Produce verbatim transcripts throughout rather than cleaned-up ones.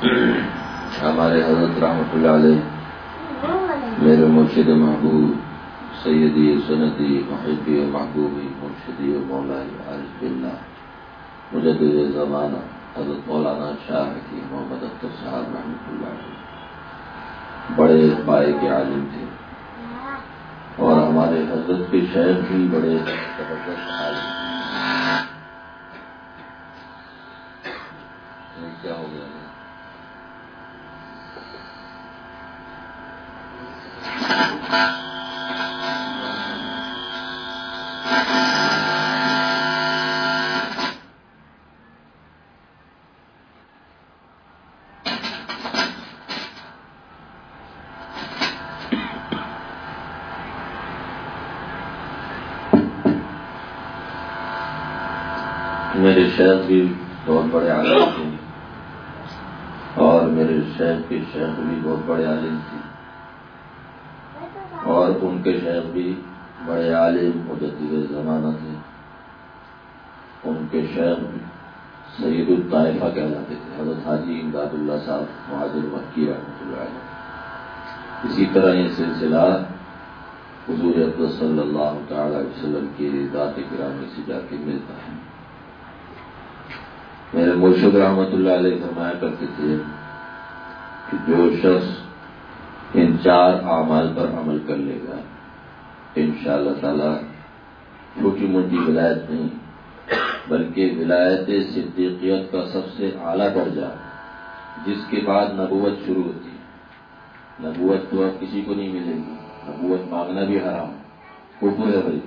ہمارے حضرت رحمۃ اللہ علیہ میرے مرشد محبوب سیدی سندی محبی محبوبی مرشدی مولائی عارف باللہ مجدد زمانہ حضرت مولانا شاہ کی محمد اختر صاحب رحمۃ اللہ علیہ بڑے پائے کے عالم تھے، اور ہمارے حضرت کے شیخ بھی بڑے زبردست عالم تھے۔ کیا ہو گیا؟ میرے شیخ بھی بہت بڑے عالم تھے، اور میرے شیخ کے شیخ بھی بہت بڑے عالم تھے، اور ان کے شیخ بھی بڑے عالم مجدد زمانہ تھے۔ ان کے شیخ سید الطائفہ کہلاتے تھے، حضرت حاجی امداد اللہ صاحب مہاجر مکی رحمۃ اللہ علیہ۔ اسی طرح یہ سلسلہ حضور اقدس صلی اللہ تعالی علیہ وسلم کی ذات گرامی سے جا کے ملتا ہے۔ میرے مرشد رحمۃ اللہ علیہ فرمایا کرتے تھے کہ جو شخص ان چار اعمال پر عمل کر لے گا انشاءاللہ تعالی چھوٹی موٹی ولایت نہیں بلکہ ولایت صدیقیت کا سب سے اعلیٰ درجہ، جس کے بعد نبوت شروع ہوتی ہے۔ نبوت تو اب کسی کو نہیں ملے گی، نبوت مانگنا بھی حرام کفر ہے بلکہ،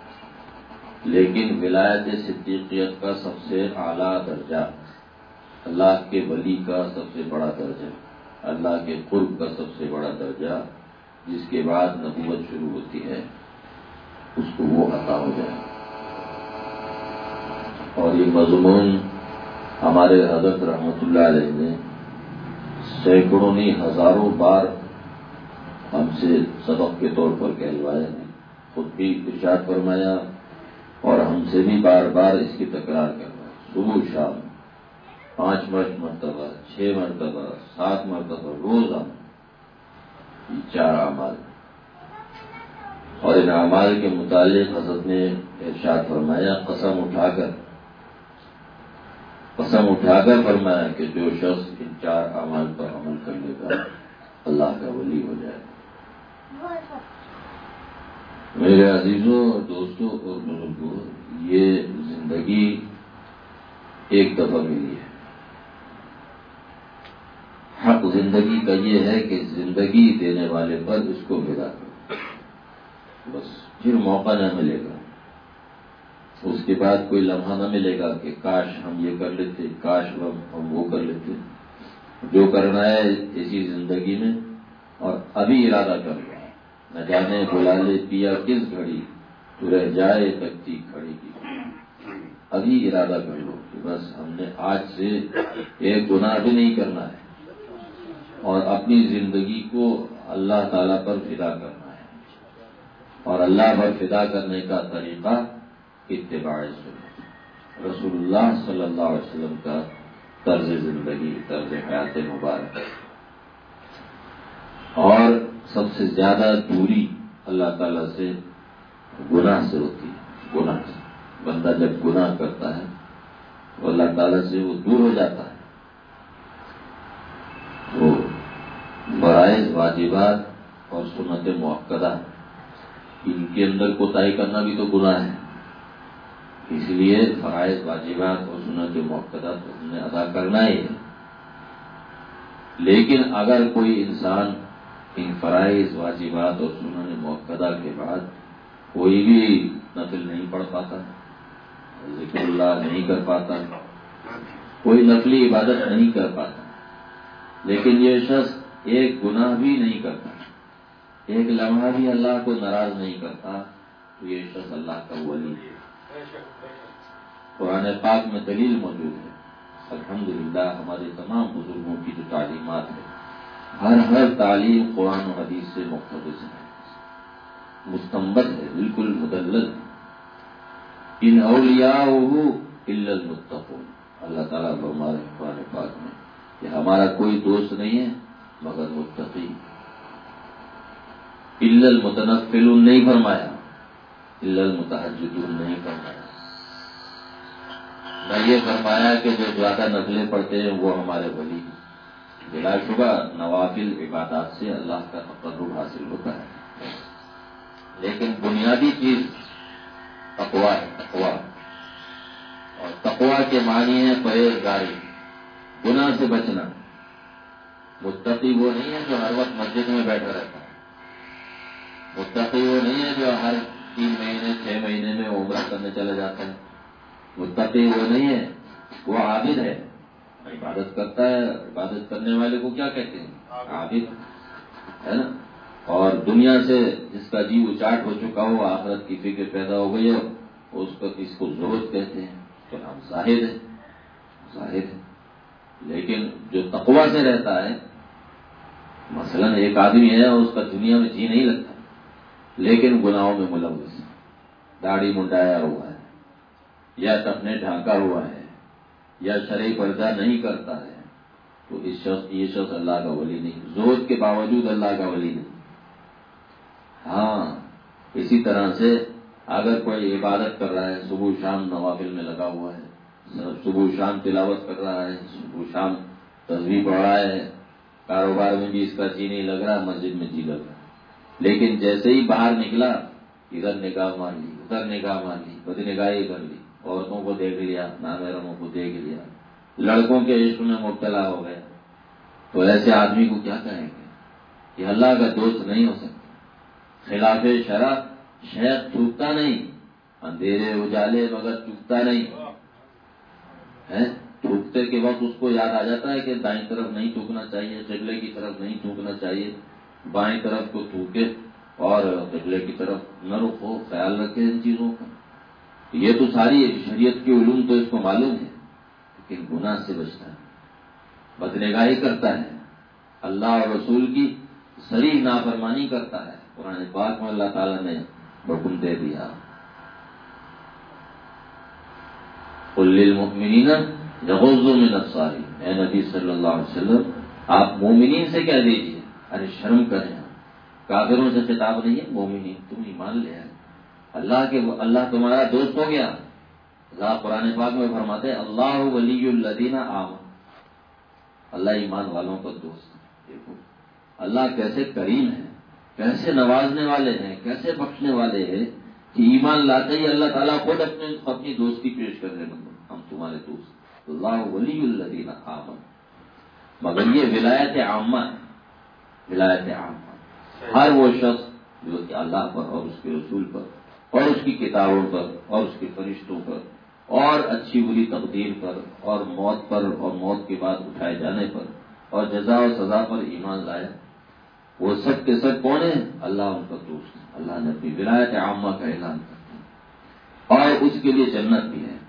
لیکن ولایت صدیقیت کا سب سے اعلیٰ درجہ، اللہ کے ولی کا سب سے بڑا درجہ، اللہ کے قرب کا سب سے بڑا درجہ، جس کے بعد نبوت شروع ہوتی ہے، اس کو وہ عطا ہو جائے۔ اور یہ مضمون ہمارے حضرت رحمۃ اللہ علیہ نے سینکڑوں نہیں ہزاروں بار ہم سے سبق کے طور پر کہلوایا ہے، خود بھی ارشاد فرمایا اور ہم سے بھی بار بار اس کی تکرار کروائی، صبح شام پانچ مرتبہ، چھ مرتبہ، سات مرتبہ روزانہ، یہ چار اعمال۔ اور ان اعمال کے متعلق حضرت نے ارشاد فرمایا، قسم اٹھا کر قسم اٹھا کر فرمایا کہ جو شخص ان چار اعمال پر عمل کر لے گا اللہ کا ولی ہو جائے گا۔ میرے عزیزوں اور دوستوں اور بزرگوں، یہ زندگی ایک دفعہ ملی ہے۔ حق زندگی کا یہ ہے کہ زندگی دینے والے پر اس کو فدا کرو، بس پھر موقع نہ ملے گا، اس کے بعد کوئی لمحہ نہ ملے گا کہ کاش ہم یہ کر لیتے، کاش ہم وہ کر لیتے۔ جو کرنا ہے اسی زندگی میں، اور ابھی ارادہ کر لو، نہ جانے بلا لے پیا کس گھڑی، تو رہ جائے تکتی کھڑی کی۔ ابھی ارادہ کر لو کہ بس ہم نے آج سے ایک گناہ بھی نہیں کرنا ہے، اور اپنی زندگی کو اللہ تعالیٰ پر فدا کرنا ہے۔ اور اللہ پر فدا کرنے کا طریقہ اتباع سنت، رسول اللہ صلی اللہ علیہ وسلم کا طرز زندگی، طرز حیات مبارک۔ اور سب سے زیادہ دوری اللہ تعالیٰ سے گناہ سے ہوتی ہے۔ گناہ سے بندہ جب گناہ کرتا ہے تو اللہ تعالیٰ سے وہ دور ہو جاتا ہے۔ تو فرائض، واجبات اور سنت مؤکدہ، ان کے اندر کوتاہی کرنا بھی تو گناہ ہے، اس لیے فرائض، واجبات اور سنت مؤکدہ تو ہم نے ادا کرنا ہی ہے۔ لیکن اگر کوئی انسان ان فرائض، واجبات اور سنن مؤکدہ کے بعد کوئی بھی نفل نہیں پڑھ پاتا، ذکر اللہ نہیں کر پاتا، کوئی نفلی عبادت نہیں کر پاتا، لیکن یہ شخص ایک گناہ بھی نہیں کرتا، ایک لمحہ بھی اللہ کو ناراض نہیں کرتا، تو یہ شخص اللہ کا ولی ہے۔ قرآن پاک میں دلیل موجود ہے، الحمدللہ ہمارے تمام بزرگوں کی جو تعلیمات ہے، ہر ہر تعلیم قرآن و حدیث سے مقتبس ہے، مستنبط ہے، بالکل مدلل ہے۔ ان اولیاءہ الا المتقون، اللہ تعالیٰ فرما رہے قرآن پاک میں کہ ہمارا کوئی دوست نہیں ہے مگر متقی. الا المتنفلون نہیں فرمایا, الا المتہجدون نہیں فرمایا. نہ یہ فرمایا کہ جو زیادہ نفلیں پڑھتے ہیں وہ ہمارے ولی ہیں. بلا شبہ نوافل عبادات سے اللہ کا تقرب حاصل ہوتا ہے, لیکن بنیادی چیز تقویٰ ہے. تقویٰ اور تقویٰ کے معنی ہے پرہیزگاری, گناہ سے بچنا. متقی وہ نہیں ہے جو ہر وقت مسجد میں بیٹھا رہتا ہے. متقی وہ نہیں ہے جو ہر تین مہینے چھ مہینے میں عمرہ کرنے چلا جاتا ہے. متقی وہ نہیں ہے, وہ عابد ہے, عبادت کرتا ہے. عبادت کرنے والے کو کیا کہتے ہیں؟ عابد ہے نا. اور دنیا سے جس کا جی اچاٹ ہو چکا ہو, آخرت کی فکر پیدا ہو گئی ہو, اس کو اس کو زہد کہتے ہیں. اس کا نام زاہد ہے, زاہد ہے. لیکن جو تقویٰ سے رہتا ہے, مثلا ایک آدمی ہے اور اس کا دنیا میں جی نہیں لگتا لیکن گناہوں میں ملوث ہے, داڑھی منڈایا ہوا ہے, یا ٹپنے ڈھانکا ہوا ہے, یا شرعی پردہ نہیں کرتا ہے, تو اس شخص یہ شخص اللہ کا ولی نہیں. زہد کے باوجود اللہ کا ولی نہیں. ہاں اسی طرح سے اگر کوئی عبادت کر رہا ہے, صبح شام نوافل میں لگا ہوا ہے, صبح شام تلاوت کر رہا ہے, صبح شام تسبیح پڑھ رہا ہے, کاروبار میں بھی اس کا جی نہیں لگ رہا, مسجد میں جی لگ رہا, لیکن جیسے ہی باہر نکلا ادھر نگاہ مار لی, ادھر نگاہ مار لی, بد نگاہی کر لی, عورتوں کو دیکھ لیا, نامحرموں کو دیکھ لیا, لڑکوں کے عشق میں مبتلا ہو گیا, تو ایسے آدمی کو کیا کہیں گے؟ یہ اللہ کا دوست نہیں ہو سکتا. خلاف شرع شیخ چوکتا نہیں, اندھیرے اجالے مگر چوکتا نہیں ہے. تھوکتے کے وقت اس کو یاد آ جاتا ہے کہ دائیں طرف نہیں تھوکنا چاہیے, قبلے کی طرف نہیں تھوکنا چاہیے, بائیں طرف کو تھوکے اور قبلے کی طرف نہ رخو, خیال رکھے ان چیزوں کا. یہ تو ساری شریعت کی علوم تو اس کو معلوم ہے, لیکن گناہ سے بچتا ہے, بدنگاہی کرتا ہے, اللہ اور رسول کی صریح نافرمانی کرتا ہے. قرآن پاک میں اللہ تعالیٰ نے حکم دے دیا, قل للمؤمنین یغضوا من ابصارہم, اے نبی صلی اللہ علیہ وسلم آپ مومنین سے کہہ دیجیے ارے شرم کریں. کافروں سے خطاب نہیں ہے, مومنین تم ایمان لے آئے, اللہ کے اللہ تمہارا دوست ہو گیا. اللہ قرآن پاک میں فرماتے ہیں اللہ ولی الذین آمنوا, اللہ ایمان والوں کا دوست. دیکھو اللہ کیسے کریم ہے, کیسے نوازنے والے ہیں, کیسے بخشنے والے ہیں کہ ایمان لاتے ہی اللہ تعالیٰ خود اپنے اپنی دوستی پیش کر رہے ہیں, ہم تمہارے دوست. اللہ ولی الذین آمنوا, مگر یہ ولایت عامہ ہے, ولایت عامہ. ہر وہ شخص جو کہ اللہ پر اور اس کے رسول پر اور اس کی کتابوں پر اور اس کے فرشتوں پر اور اچھی بری تقدیر پر اور موت پر اور موت کے بعد اٹھائے جانے پر اور جزا و سزا پر ایمان لایا, وہ سب کے سب کون ہیں؟ اللہ ان کا دوست ہے. اللہ نے اپنی ولایت عامہ کا اعلان کیا اور اس کے لیے جنت بھی ہے.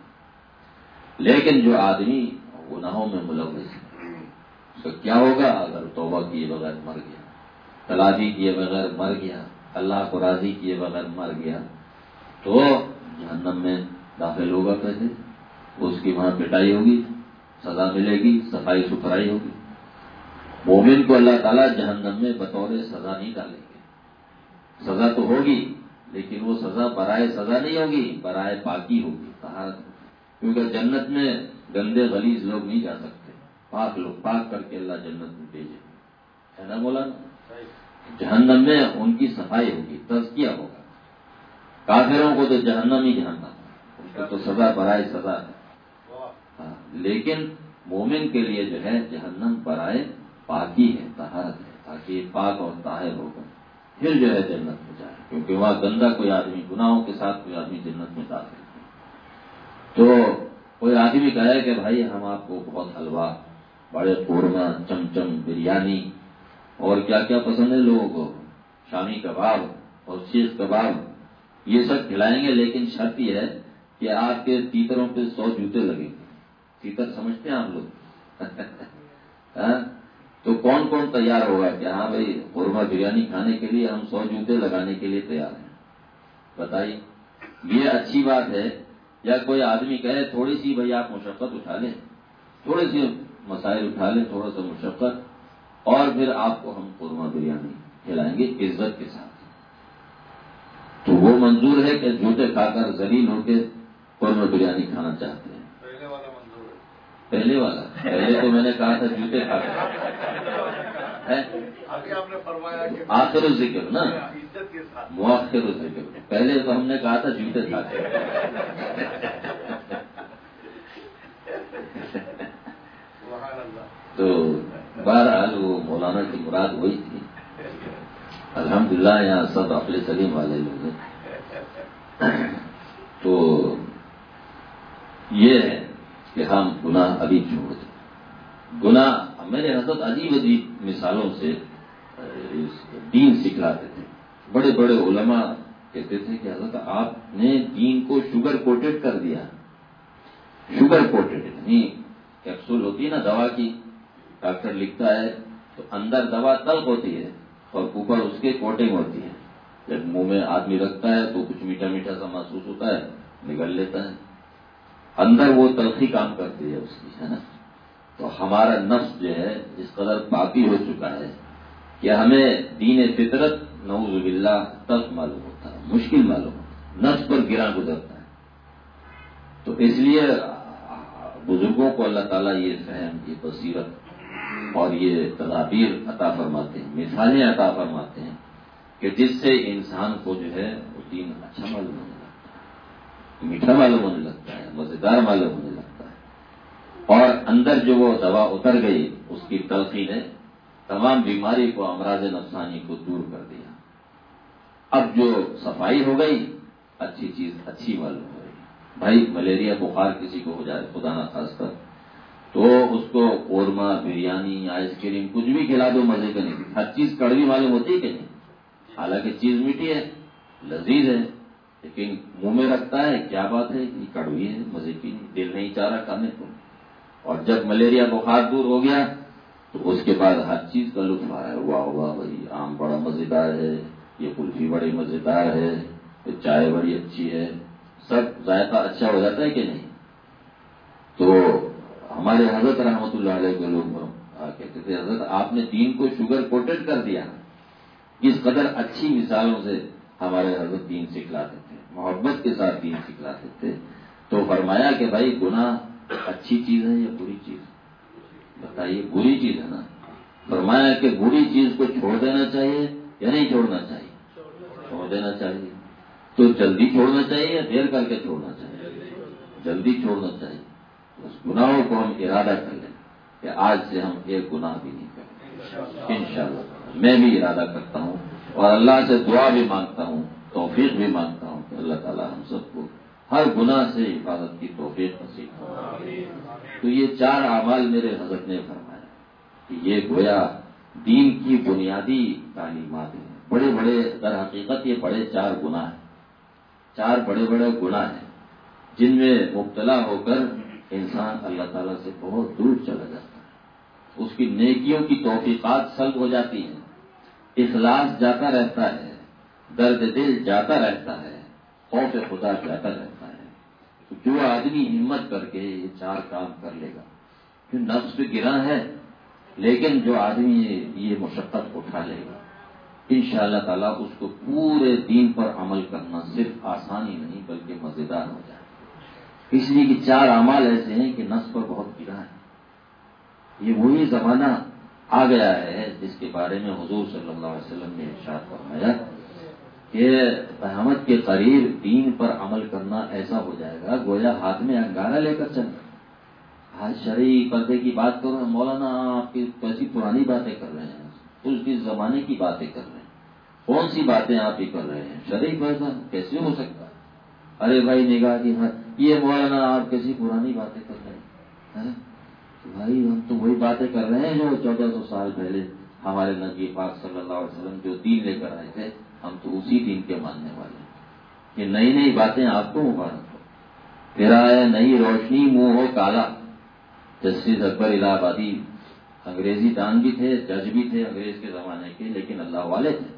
لیکن جو آدمی گناہوں میں ملوث ہے اس کا کیا ہوگا؟ اگر توبہ کیے بغیر مر گیا, تلافی کیے بغیر مر گیا, اللہ کو راضی کیے بغیر مر گیا, تو جہنم میں داخل ہوگا. کیسے؟ اس کی وہاں پٹائی ہوگی, سزا ملے گی, صفائی ستھرائی ہوگی. مومن کو اللہ تعالیٰ جہنم میں بطور سزا نہیں ڈالیں گے. سزا تو ہوگی لیکن وہ سزا برائے سزا نہیں ہوگی, برائے پاکی ہوگی, طہارت ہوگی. کیونکہ جنت میں گندے غلیظ لوگ نہیں جا سکتے, پاک لوگ, پاک کر کے اللہ جنت میں بھیجے, ہے نا مولانا؟ جہنم میں ان کی صفائی ہوگی, تزکیہ ہوگا. کافروں کو تو جہنم ہی جہنم, اس کو تو سزا برائے سزا ہے. لیکن مومن کے لیے جو ہے جہنم برائے پاکی ہے, طہارت ہے, تاکہ یہ پاک اور طاہر ہوگا پھر جو ہے جنت میں جائے. کیونکہ وہاں گندا کوئی آدمی, گناہوں کے ساتھ کوئی آدمی جنت میں داخل نہیں. تو کوئی آدمی کہے کہ بھائی ہم آپ کو بہت حلوہ, بڑے قورمہ, چمچم, بریانی اور کیا کیا پسند ہے لوگوں کو, شامی کباب اور سیخ کباب, یہ سب کھلائیں گے, لیکن شرط یہ ہے کہ آپ کے تیتروں پہ سو جوتے لگیں گے. تیتر سمجھتے ہیں آپ لوگ؟ تو کون کون تیار ہوگا کہ ہاں بھائی قورمہ بریانی کھانے کے لیے ہم سو جوتے لگانے کے لیے تیار ہیں؟ بتائیے, یہ اچھی بات ہے؟ یا کوئی آدمی کہے تھوڑی سی بھائی آپ مشقت اٹھا لیں, تھوڑے سے مسائل اٹھا لیں، تھوڑا سا مشقت، اور پھر آپ کو ہم قورمہ بریانی کھلائیں گے عزت کے ساتھ۔ تو وہ منظور ہے کہ جوتے کھا کر ذلیل ہو کے قورمہ بریانی کھانا چاہتے ہیں؟ پہلے والا منظور ہے۔ پہلے والا پہلے تو میں نے کہا تھا جوتے کھا کر ہے، ابھی آپ نے فرمایا کہ آخر و ذکر نا، عزت کے ساتھ، مؤخر و ذکر۔ پہلے تو ہم نے کہا تھا جوتے کھا کے۔ سبحان اللہ۔ تو بہرحال وہ مولانا کی مراد وہی تھی۔ الحمدللہ یہاں سب عقل سلیم والے لوگ ہیں۔ تو یہ ہے کہ ہم گناہ ابھی چھوڑ دیں۔ گناہ میرے حضرت عجیب عجیب مثالوں سے دین سکھلاتے تھے۔ بڑے بڑے علماء کہتے تھے کہ حضرت آپ نے دین کو شوگر کوٹڈ کر دیا۔ شوگر کوٹڈ یعنی کیپسول ہوتی ہے نا دوا کی، ڈاکٹر لکھتا ہے تو اندر دوا تلخ ہوتی ہے اور اوپر اس کے کوٹنگ ہوتی ہے۔ جب منہ میں آدمی رکھتا ہے تو کچھ میٹھا میٹھا سا محسوس ہوتا ہے، نگل لیتا ہے، اندر وہ تلخی کام کرتی ہے اس کی، ہے نا۔ تو ہمارا نفس جو ہے اس قدر باقی ہو چکا ہے کہ ہمیں دین فطرت نعوذ باللہ تلخ معلوم ہوتا ہے، مشکل معلوم ہوتا ہے، نفس پر گرا گزرتا ہے۔ تو اس لیے بزرگوں کو اللہ تعالیٰ یہ فہم، یہ بصیرت اور یہ تدابیر عطا فرماتے ہیں، مثالیں عطا فرماتے ہیں کہ جس سے انسان کو جو ہے وہ دین اچھا معلوم ہونے لگتا ہے، میٹھا معلوم ہونے لگتا ہے، مزیدار معلوم ہونے لگتا ہے، اور اندر جو وہ دوا اتر گئی اس کی تلخی نے تمام بیماری کو، امراض نفسانی کو دور کر دیا۔ اب جو صفائی ہو گئی، اچھی چیز اچھی معلوم ہو گئی۔ بھائی ملیریا بخار کسی کو ہو جائے خدا نہ خاص کر، تو اس کو قورمہ بریانی آئس کریم کچھ بھی کھلا دو مزے کا نہیں، ہر چیز کڑوی معلوم ہوتی ہے کہ نہیں؟ حالانکہ چیز میٹھی ہے، لذیذ ہے، لیکن منہ میں رکھتا ہے کیا بات ہے کہ کڑوی ہے، مزے کی نہیں، دل نہیں چاہ رہا کھانے کو۔ اور جب ملیریا بخار دور ہو گیا تو اس کے بعد ہر چیز کا لطف آیا، واہ واہ بھائی آم بڑا مزیدار ہے، یہ کلفی بڑی مزیدار ہے، یہ چائے بڑی اچھی ہے، سب ذائقہ اچھا ہو جاتا ہے کہ نہیں؟ تو ہمارے حضرت رحمت اللہ علیہ کے لوگ کہتے تھے حضرت آپ نے دین کو شوگر کوٹڈ کر دیا۔ اس قدر اچھی مثالوں سے ہمارے حضرت دین سکھلاتے تھے، محبت کے ساتھ دین سکھلاتے تھے۔ تو فرمایا کہ بھائی گناہ اچھی چیز ہے یا بری چیز؟ بتائیے، بری چیز ہے نا۔ فرمایا کہ بری چیز کو چھوڑ دینا چاہیے یا نہیں چھوڑنا چاہیے؟ چھوڑ دینا چاہیے۔ تو جلدی چھوڑنا چاہیے یا دیر کر کے چھوڑنا چاہیے؟ جلدی چھوڑنا چاہیے۔ اس گناہوں کو ہم ارادہ کر لیں کہ آج سے ہم ایک گناہ بھی نہیں کریں انشاءاللہ۔ میں بھی ارادہ کرتا ہوں اور اللہ سے دعا بھی مانگتا ہوں، توفیق بھی مانگتا ہوں کہ اللہ تعالیٰ ہم سب کو ہر گناہ سے حفاظت کی توفیق نصیب فرمائے۔ تو یہ چار اعمال میرے حضرت نے فرمایا کہ یہ گویا دین کی بنیادی تعلیمات ہیں۔ بڑے بڑے در حقیقت یہ بڑے چار گناہ ہیں، چار بڑے بڑے گناہ ہیں جن میں مبتلا ہو کر انسان اللہ تعالیٰ سے بہت دور چلا جاتا ہے، اس کی نیکیوں کی توفیقات سلب ہو جاتی ہیں، اخلاص جاتا رہتا ہے، درد دل جاتا رہتا ہے، خوف خدا جاتا رہتا ہے۔ تو جو آدمی ہمت کر کے یہ چار کام کر لے گا، جو نفس پہ گرا ہے، لیکن جو آدمی یہ مشقت اٹھا لے گا انشاءاللہ تعالیٰ اس کو پورے دین پر عمل کرنا صرف آسانی نہیں بلکہ مزیدار ہو جائے۔ اس لیے کہ چار اعمال ایسے ہیں کہ نفس پر بہت گرا ہے۔ یہ وہی زمانہ آ گیا ہے جس کے بارے میں حضور صلی اللہ علیہ وسلم نے ارشاد فرمایا کہ قیامت کے قریب دین پر عمل کرنا ایسا ہو جائے گا گویا ہاتھ میں انگارہ لے کر چلنا۔ آج شرعی پردے کی بات کرو، مولانا آپ کی کیسی پرانی باتیں کر رہے ہیں، اس کے زمانے کی باتیں کر رہے ہیں، کون سی باتیں آپ ہی کر رہے ہیں؟ شرعی پردہ کیسے ہو سکتا ہے؟ ارے بھائی نگاہ کی ہاں یہ مولانا آپ کیسی پرانی باتیں کر رہے ہیں؟ بھائی ہم تو وہی باتیں کر رہے ہیں جو چودہ سو سال پہلے ہمارے نبی پاک صلی اللہ علیہ وسلم جو دین لے کر آئے تھے، ہم تو اسی دین کے ماننے والے ہیں۔ یہ نئی نئی باتیں آپ کو مبارک ہو، تیرا ہے نئی روشنی منہ ہو کالا۔ جسٹس اکبر الہ آبادی انگریزی دان بھی تھے، جج بھی تھے انگریز کے زمانے کے، لیکن اللہ والے تھے۔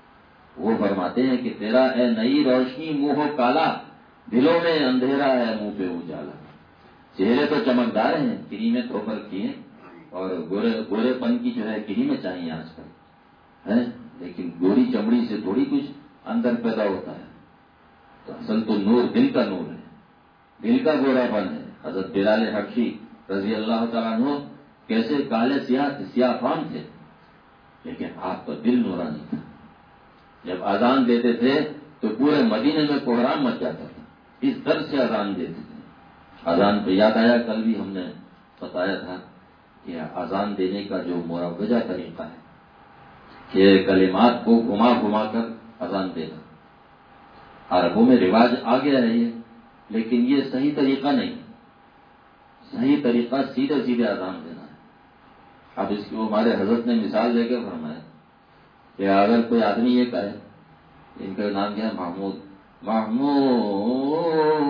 وہ فرماتے ہیں کہ تیرا ہے نئی روشنی منہ ہو کالا، دلوں میں اندھیرا ہے منہ پہ اجالا۔ چہرے تو چمکدار ہیں، کریمیں تھوپ رکھی ہیں، اور گورے گورے پن کی جو ہے کریمیں چاہیے آج کل ہے، لیکن گوری چمڑی سے تھوڑی کچھ اندر پیدا ہوتا ہے. تو اصل تو نور دل کا نور ہے، دل کا گورا پن ہے. حضرت بلال حبشی رضی اللہ تعالیٰ عنہ کیسے کالے سیاہ سیاہ فام تھے، لیکن آپ کا دل نورانی تھا. جب اذان دیتے تھے تو پورے مدینے میں کوہرام مچ جاتا تھا، اس طرح سے اذان دیتے تھے. اذان پہ یاد آیا، کل بھی ہم نے بتایا تھا کہ اذان دینے کا جو مروجہ طریقہ ہے کہ کلمات کو گھما گھما کر اذان دینا، عربوں میں رواج آ گیا ہے یہ، لیکن یہ صحیح طریقہ نہیں. صحیح طریقہ سیدھے سیدھے اذان دینا ہے. اب اس کو ہمارے حضرت نے مثال دے کے فرمایا کہ اگر کوئی آدمی یہ کہے، ان کا نام کیا ہے، محمود محمود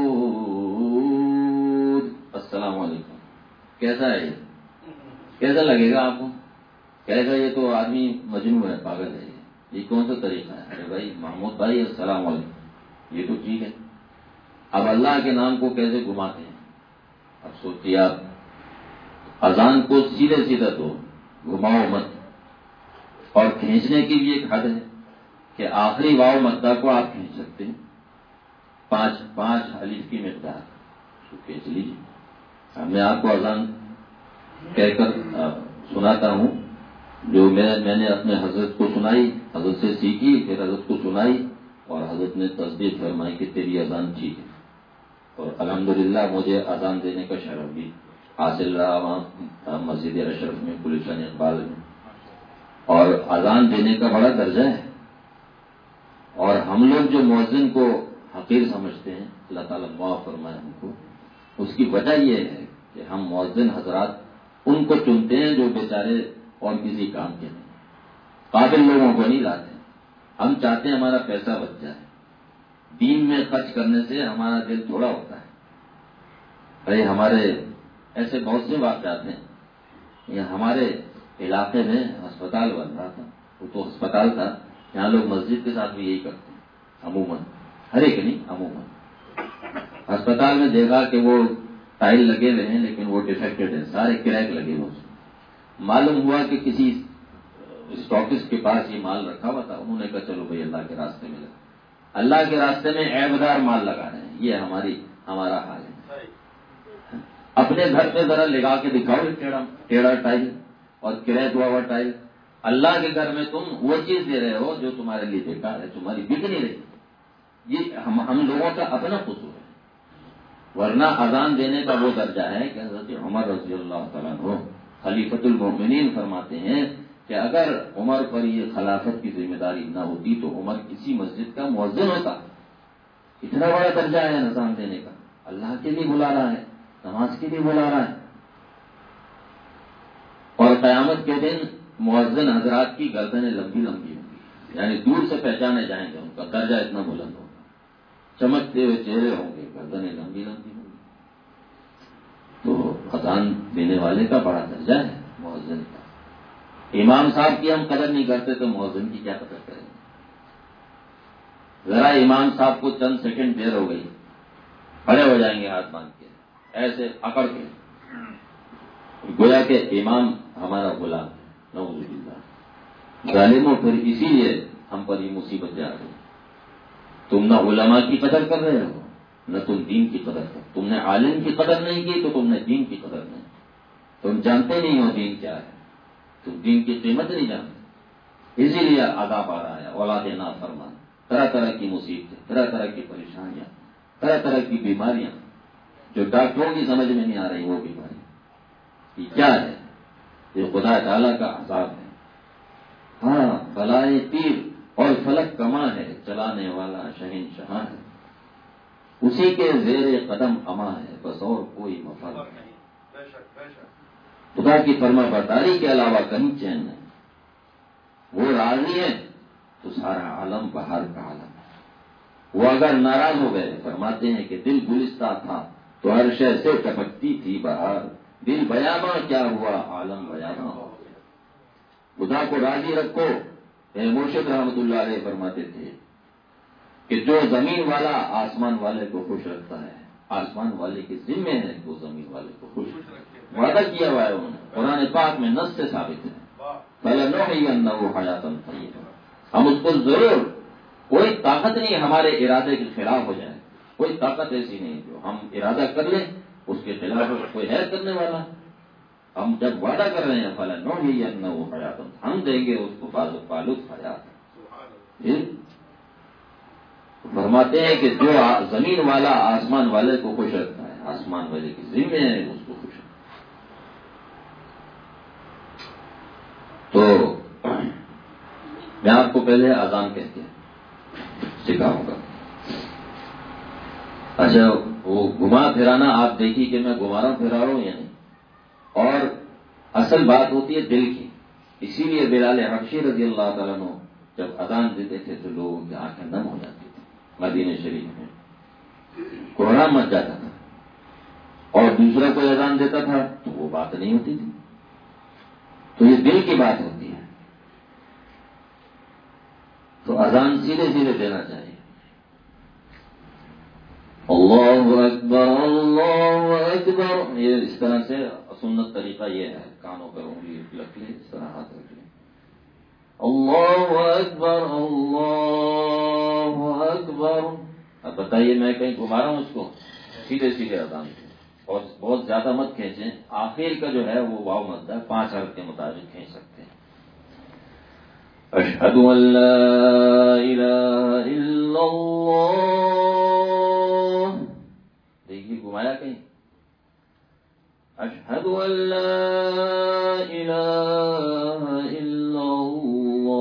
السلام علیکم، کیسا ہے یہ؟ کیسا لگے گا آپ کو؟ کہے گا یہ تو آدمی مجنون ہے، پاگل ہے. یہ کون سا طریقہ ہے؟ ارے بھائی محمود بھائی السلام علیکم، یہ تو ٹھیک ہے. اب اللہ کے نام کو کیسے گھماتے ہیں؟ اب سوچیے آپ، اذان کو سیدھے سیدھا تو گھماؤ مت. اور کھینچنے کی بھی ایک حد ہے کہ آخری واو مدہ کو آپ کھینچ سکتے ہیں، پانچ پانچ الف کی مقدار تو کھینچ لیجیے. میں آپ کو اذان کہہ کر سناتا ہوں، جو میں میں نے اپنے حضرت کو سنائی، حضرت سے سیکھی، پھر حضرت کو سنائی اور حضرت نے تصدیق فرمائی کہ تیری اذان ٹھیک ہے. اور الحمدللہ مجھے اذان دینے کا شرف بھی حاصل رہا وہاں مسجد اشرف میں، گلشن اقبال میں. اور اذان دینے کا بڑا درجہ ہے. اور ہم لوگ جو مؤذن کو حقیر سمجھتے ہیں، اللہ تعالیٰ معاف فرمائے ہم کو، اس کی وجہ یہ ہے کہ ہم مؤذن حضرات ان کو چنتے ہیں جو بیچارے اور کسی کام کے نہیں، قابل لوگوں کو نہیں لاتے. ہم چاہتے ہیں ہمارا پیسہ بچ جائے. دین میں خرچ کرنے سے ہمارا دل تھوڑا ہوتا ہے. بھائی ہمارے ایسے بہت سے واقعات ہیں. یہ ہمارے علاقے میں ہسپتال بن رہا تھا، وہ تو ہسپتال تھا، یہاں لوگ مسجد کے ساتھ بھی یہی کرتے ہیں عموماً، ہر ایک نہیں عموماً. ہسپتال میں دیکھا کہ وہ ٹائل لگے ہوئے ہیں لیکن وہ ڈیفیکٹڈ ہیں، سارے کریک لگے ہوئے. معلوم ہوا کہ کسی اسٹاکسٹ کے پاس یہ مال رکھا ہوا تھا. انہوں نے کہا چلو بھائی اللہ کے راستے میں لگا. اللہ کے راستے میں عیبدار مال لگا رہے ہیں. یہ ہماری ہمارا حال ہے. اپنے گھر پہ ذرا لگا کے دکھاؤ ٹیڑھا ٹیڑھا ٹائل اور کریک ہوا ہوا ٹائل. اللہ کے گھر میں تم وہ چیز دے رہے ہو جو تمہارے لیے بیکار ہے، تمہاری بک نہیں رہی. یہ ہم ہم لوگوں کا اپنا قصور ہے. ورنہ اذان دینے کا وہ درجہ ہے کہ حضرت عمر رضی اللہ تعالیٰ عنہ خلیفۃ المؤمنین فرماتے ہیں کہ اگر عمر پر یہ خلافت کی ذمہ داری نہ ہوتی تو عمر کسی مسجد کا مؤذن ہوتا. اتنا بڑا درجہ ہے اذان دینے کا. اللہ کے لیے بلا رہا ہے، نماز کے لیے بلا رہا ہے. اور قیامت کے دن مؤذن حضرات کی گردنیں لمبی لمبی ہوں گی، یعنی دور سے پہچانے جائیں گے، ان کا درجہ اتنا بلند ہوگا. چمکتے ہوئے چہرے ہوں گے، گردنیں لمبی لمبی ہوں گی. تو اذان دینے والے کا بڑا درجہ ہے مؤذن کا. امام صاحب کی ہم قدر نہیں کرتے تو مؤذن کی کیا قدر کریں گے؟ ذرا امام صاحب کو چند سیکنڈ دیر ہو گئی، کھڑے ہو جائیں گے ہاتھ باندھ کے، ایسے اکڑ کے، گویا کہ امام ہمارا غلام ہے. نعوذ باللہ. ظالموں پھر اسی لیے ہم پر یہ مصیبت جا رہی. تم نہ علماء کی قدر کر رہے ہو، نہ تم دین کی قدر کر. تم نے عالم کی قدر نہیں کی تو تم نے دین کی قدر نہیں. تم جانتے نہیں ہو دین کیا ہے، تم دین کی قیمت نہیں جانتے. اسی لیے عذاب آ رہا ہے، اولاد نافرمان، طرح طرح کی مصیبتیں، طرح طرح کی پریشانیاں، طرح طرح کی بیماریاں جو ڈاکٹروں کی سمجھ میں نہیں آ رہی. وہ بیماری یہ کیا ہے؟ یہ خدا تعالیٰ کا عذاب ہے. ہاں بلائے تیر اور فلک کما ہے، چلانے والا شہنشاہ ہے. اسی کے زیر قدم اما ہے، بس اور کوئی مفاد نہیں. خدا کی فرما برداری کے علاوہ کہیں چین نہیں. وہ راضی ہے تو سارا عالم بہار کا عالم ہے. وہ اگر ناراض ہو گئے، فرماتے ہیں کہ دل گلستہ تھا تو ہر شے سے ٹپکتی تھی بہار. دل بیاباں کیا ہوا، عالم بیاباں ہو گیا. خدا کو راضی رکھو. مرشد رحمت اللہ علیہ فرماتے تھے کہ جو زمین والا آسمان والے کو خوش رکھتا ہے آسمان والے کے ذمے ہے وہ زمین والے کو خوش وعدہ کیا ہوا ہے انہوں نے، قرآن پاک میں نص سے ثابت ہے. فَلَنُحْيِيَنَّهُ حَيَاةً طَيِّبَةً، ہم اس کو ضرور، کوئی طاقت نہیں ہمارے ارادے کے خلاف ہو جائے، کوئی طاقت ایسی نہیں جو ہم ارادہ کر لیں اس کے خلاف کوئی ہے کرنے والا. ہم جب وعدہ کر رہے ہیں فَلَنُحْيِيَنَّهُ حَيَاةً، ہم دیں گے اس کو بالغ حیات. پھر فرماتے ہیں کہ جو زمین والا آسمان والے کو خوش رکھتا ہے، آسمان والے کی ذمہ ہے اس کو خوش رکھتا ہے. تو میں آپ کو پہلے اذان کہہ کے سکھاؤں گا. اچھا وہ گھما پھرانا آپ دیکھیے کہ میں گھما رہا ہوں پھرا رہا ہوں یا نہیں. اور اصل بات ہوتی ہے دل کی. اسی لیے بلال حبشی رضی اللہ تعالیٰ عنہ جب اذان دیتے تھے تو لوگوں کی آنکھیں نم ہو جاتی تھی. مدینہ شریف میں کورونا مچ جاتا تھا اور دوسرا کوئی اذان دیتا تھا تو وہ بات نہیں ہوتی تھی. تو یہ دل کی بات ہوتی ہے. تو اذان سیدھے سیدھے دینا چاہیے. اللہ اکبر اللہ اکبر، یہ اس طرح سے سنت طریقہ یہ ہے. کانوں پر انگلی رکھ لیں، اس طرح ہاتھ رکھ لیں. اللہ اکبر اللہ اکبر. اب بتائیے میں کہیں گھما رہا ہوں اس کو، سیدھے سیدھے اذان دیں اور بہت زیادہ مت کھینچیں. آخر کا جو ہے وہ واو مد ہے، پانچ حرف کے مطابق کھینچ سکتے ہیں. اشہد ان لا الہ الا اللہ، دیکھیے گھمایا کہیں. اشہد ان لا الہ الا اللہ،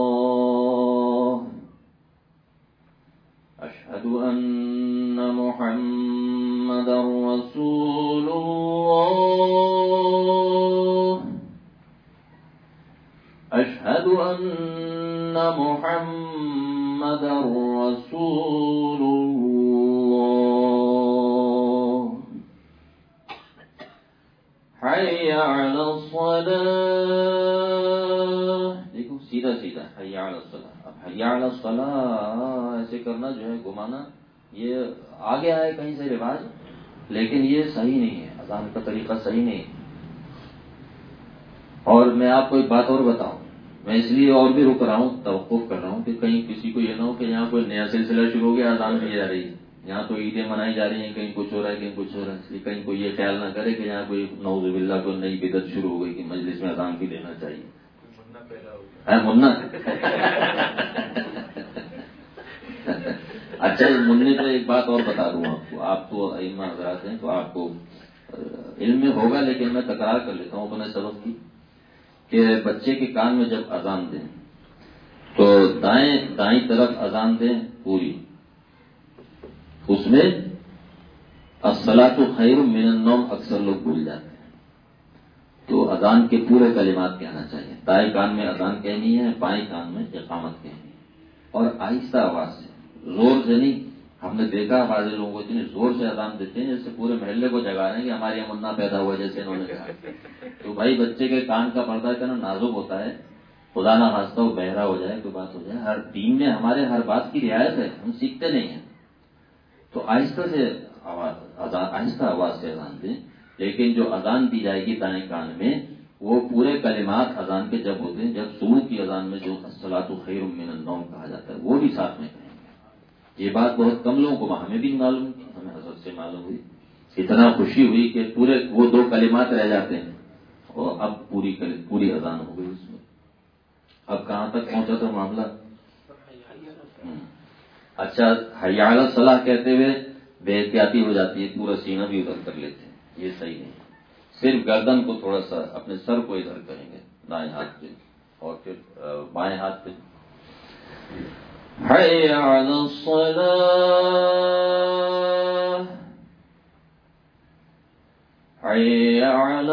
اشہد ان محمد رسول اللہ، اشہد ان محمد رسول اللہ، حی علی الصلاۃ. دیکھو سیدھا سیدھا حی علی الصلاۃ. اب حی علی الصلاۃ ایسے کرنا جو ہے گھمانا، یہ آگے آئے کہیں سے رواج، لیکن یہ صحیح نہیں ہے. اذان کا طریقہ صحیح نہیں ہے. اور میں آپ کو ایک بات اور بتاؤں، میں اس لیے اور بھی رک رہا ہوں، توقف کر رہا ہوں کہ کہیں کسی کو یہ نہ ہو کہ یہاں کوئی نیا سلسلہ شروع ہو گیا، اذان دی جا رہی ہے، یہاں تو عیدیں منائی جا رہی ہیں، کہیں کچھ ہو رہا ہے کہیں کچھ ہو رہا ہے. اس لیے کہیں کوئی یہ خیال نہ کرے کہ یہاں کوئی نعوذ باللہ کوئی نئی بدعت شروع ہو گئی کہ مجلس میں اذان بھی دینا چاہیے. ہے منا اچھا منہ پہ ایک بات اور بتا دوں آپ کو. آپ تو ائمہ حضرات ہیں تو آپ کو علم میں ہوگا، لیکن میں تکرار کر لیتا ہوں اپنے سبق کی، کہ بچے کے کان میں جب اذان دیں تو دائیں دائیں طرف اذان دیں پوری. اس میں الصلاۃ خیر من النوم اکثر لوگ بھول جاتے ہیں. تو اذان کے پورے کلمات کہنا چاہیے. دائیں کان میں اذان کہنی ہے، بائیں کان میں اقامت کہنی ہے، اور آہستہ آواز سے، زور سے نہیں. ہم نے دیکھا بعض لوگوں کو اتنے زور سے اذان دیتے ہیں جیسے پورے محلے کو جگا رہے ہیں کہ ہمارے یہاں منا پیدا ہوا، جیسے انہوں نے کہا. تو بھائی بچے کے کان کا پردہ اتنا نازک ہوتا ہے، خدا نہ خواستہ وہ بہرا ہو جائے، کوئی بات ہو جائے. ہر دین میں ہمارے ہر بات کی رعایت ہے، ہم سیکھتے نہیں ہیں. تو آہستہ سے آواز آہستہ آواز سے اذان دیں. لیکن جو اذان دی جائے گی دائیں کان میں، وہ پورے کلمات اذان کے جب ہوتے ہیں، جب شروع کی اذان میں جو الصلاۃ خیر من النوم کہا جاتا ہے وہ بھی ساتھ میں کہیں گے. یہ بات بہت کم لوگوں کو، ہمیں بھی معلوم تھی، ہمیں حضرت سے معلوم ہوئی. اتنا خوشی ہوئی کہ پورے وہ دو کلمات رہ جاتے ہیں اور اب پوری پوری اذان ہو گئی اس میں. اب کہاں تک پہنچا تھا معاملہ؟ اچھا حی علی الصلاۃ کہتے ہوئے بے احتیاطی ہو جاتی ہے، پورا سینہ بھی ادھر کر لیتے ہیں، یہ صحیح نہیں. صرف گردن کو تھوڑا سا اپنے سر کو ادھر کریں گے دائیں ہاتھ پہ، اور پھر بائیں ہاتھ پہ. حی علی الصلاۃ حی علی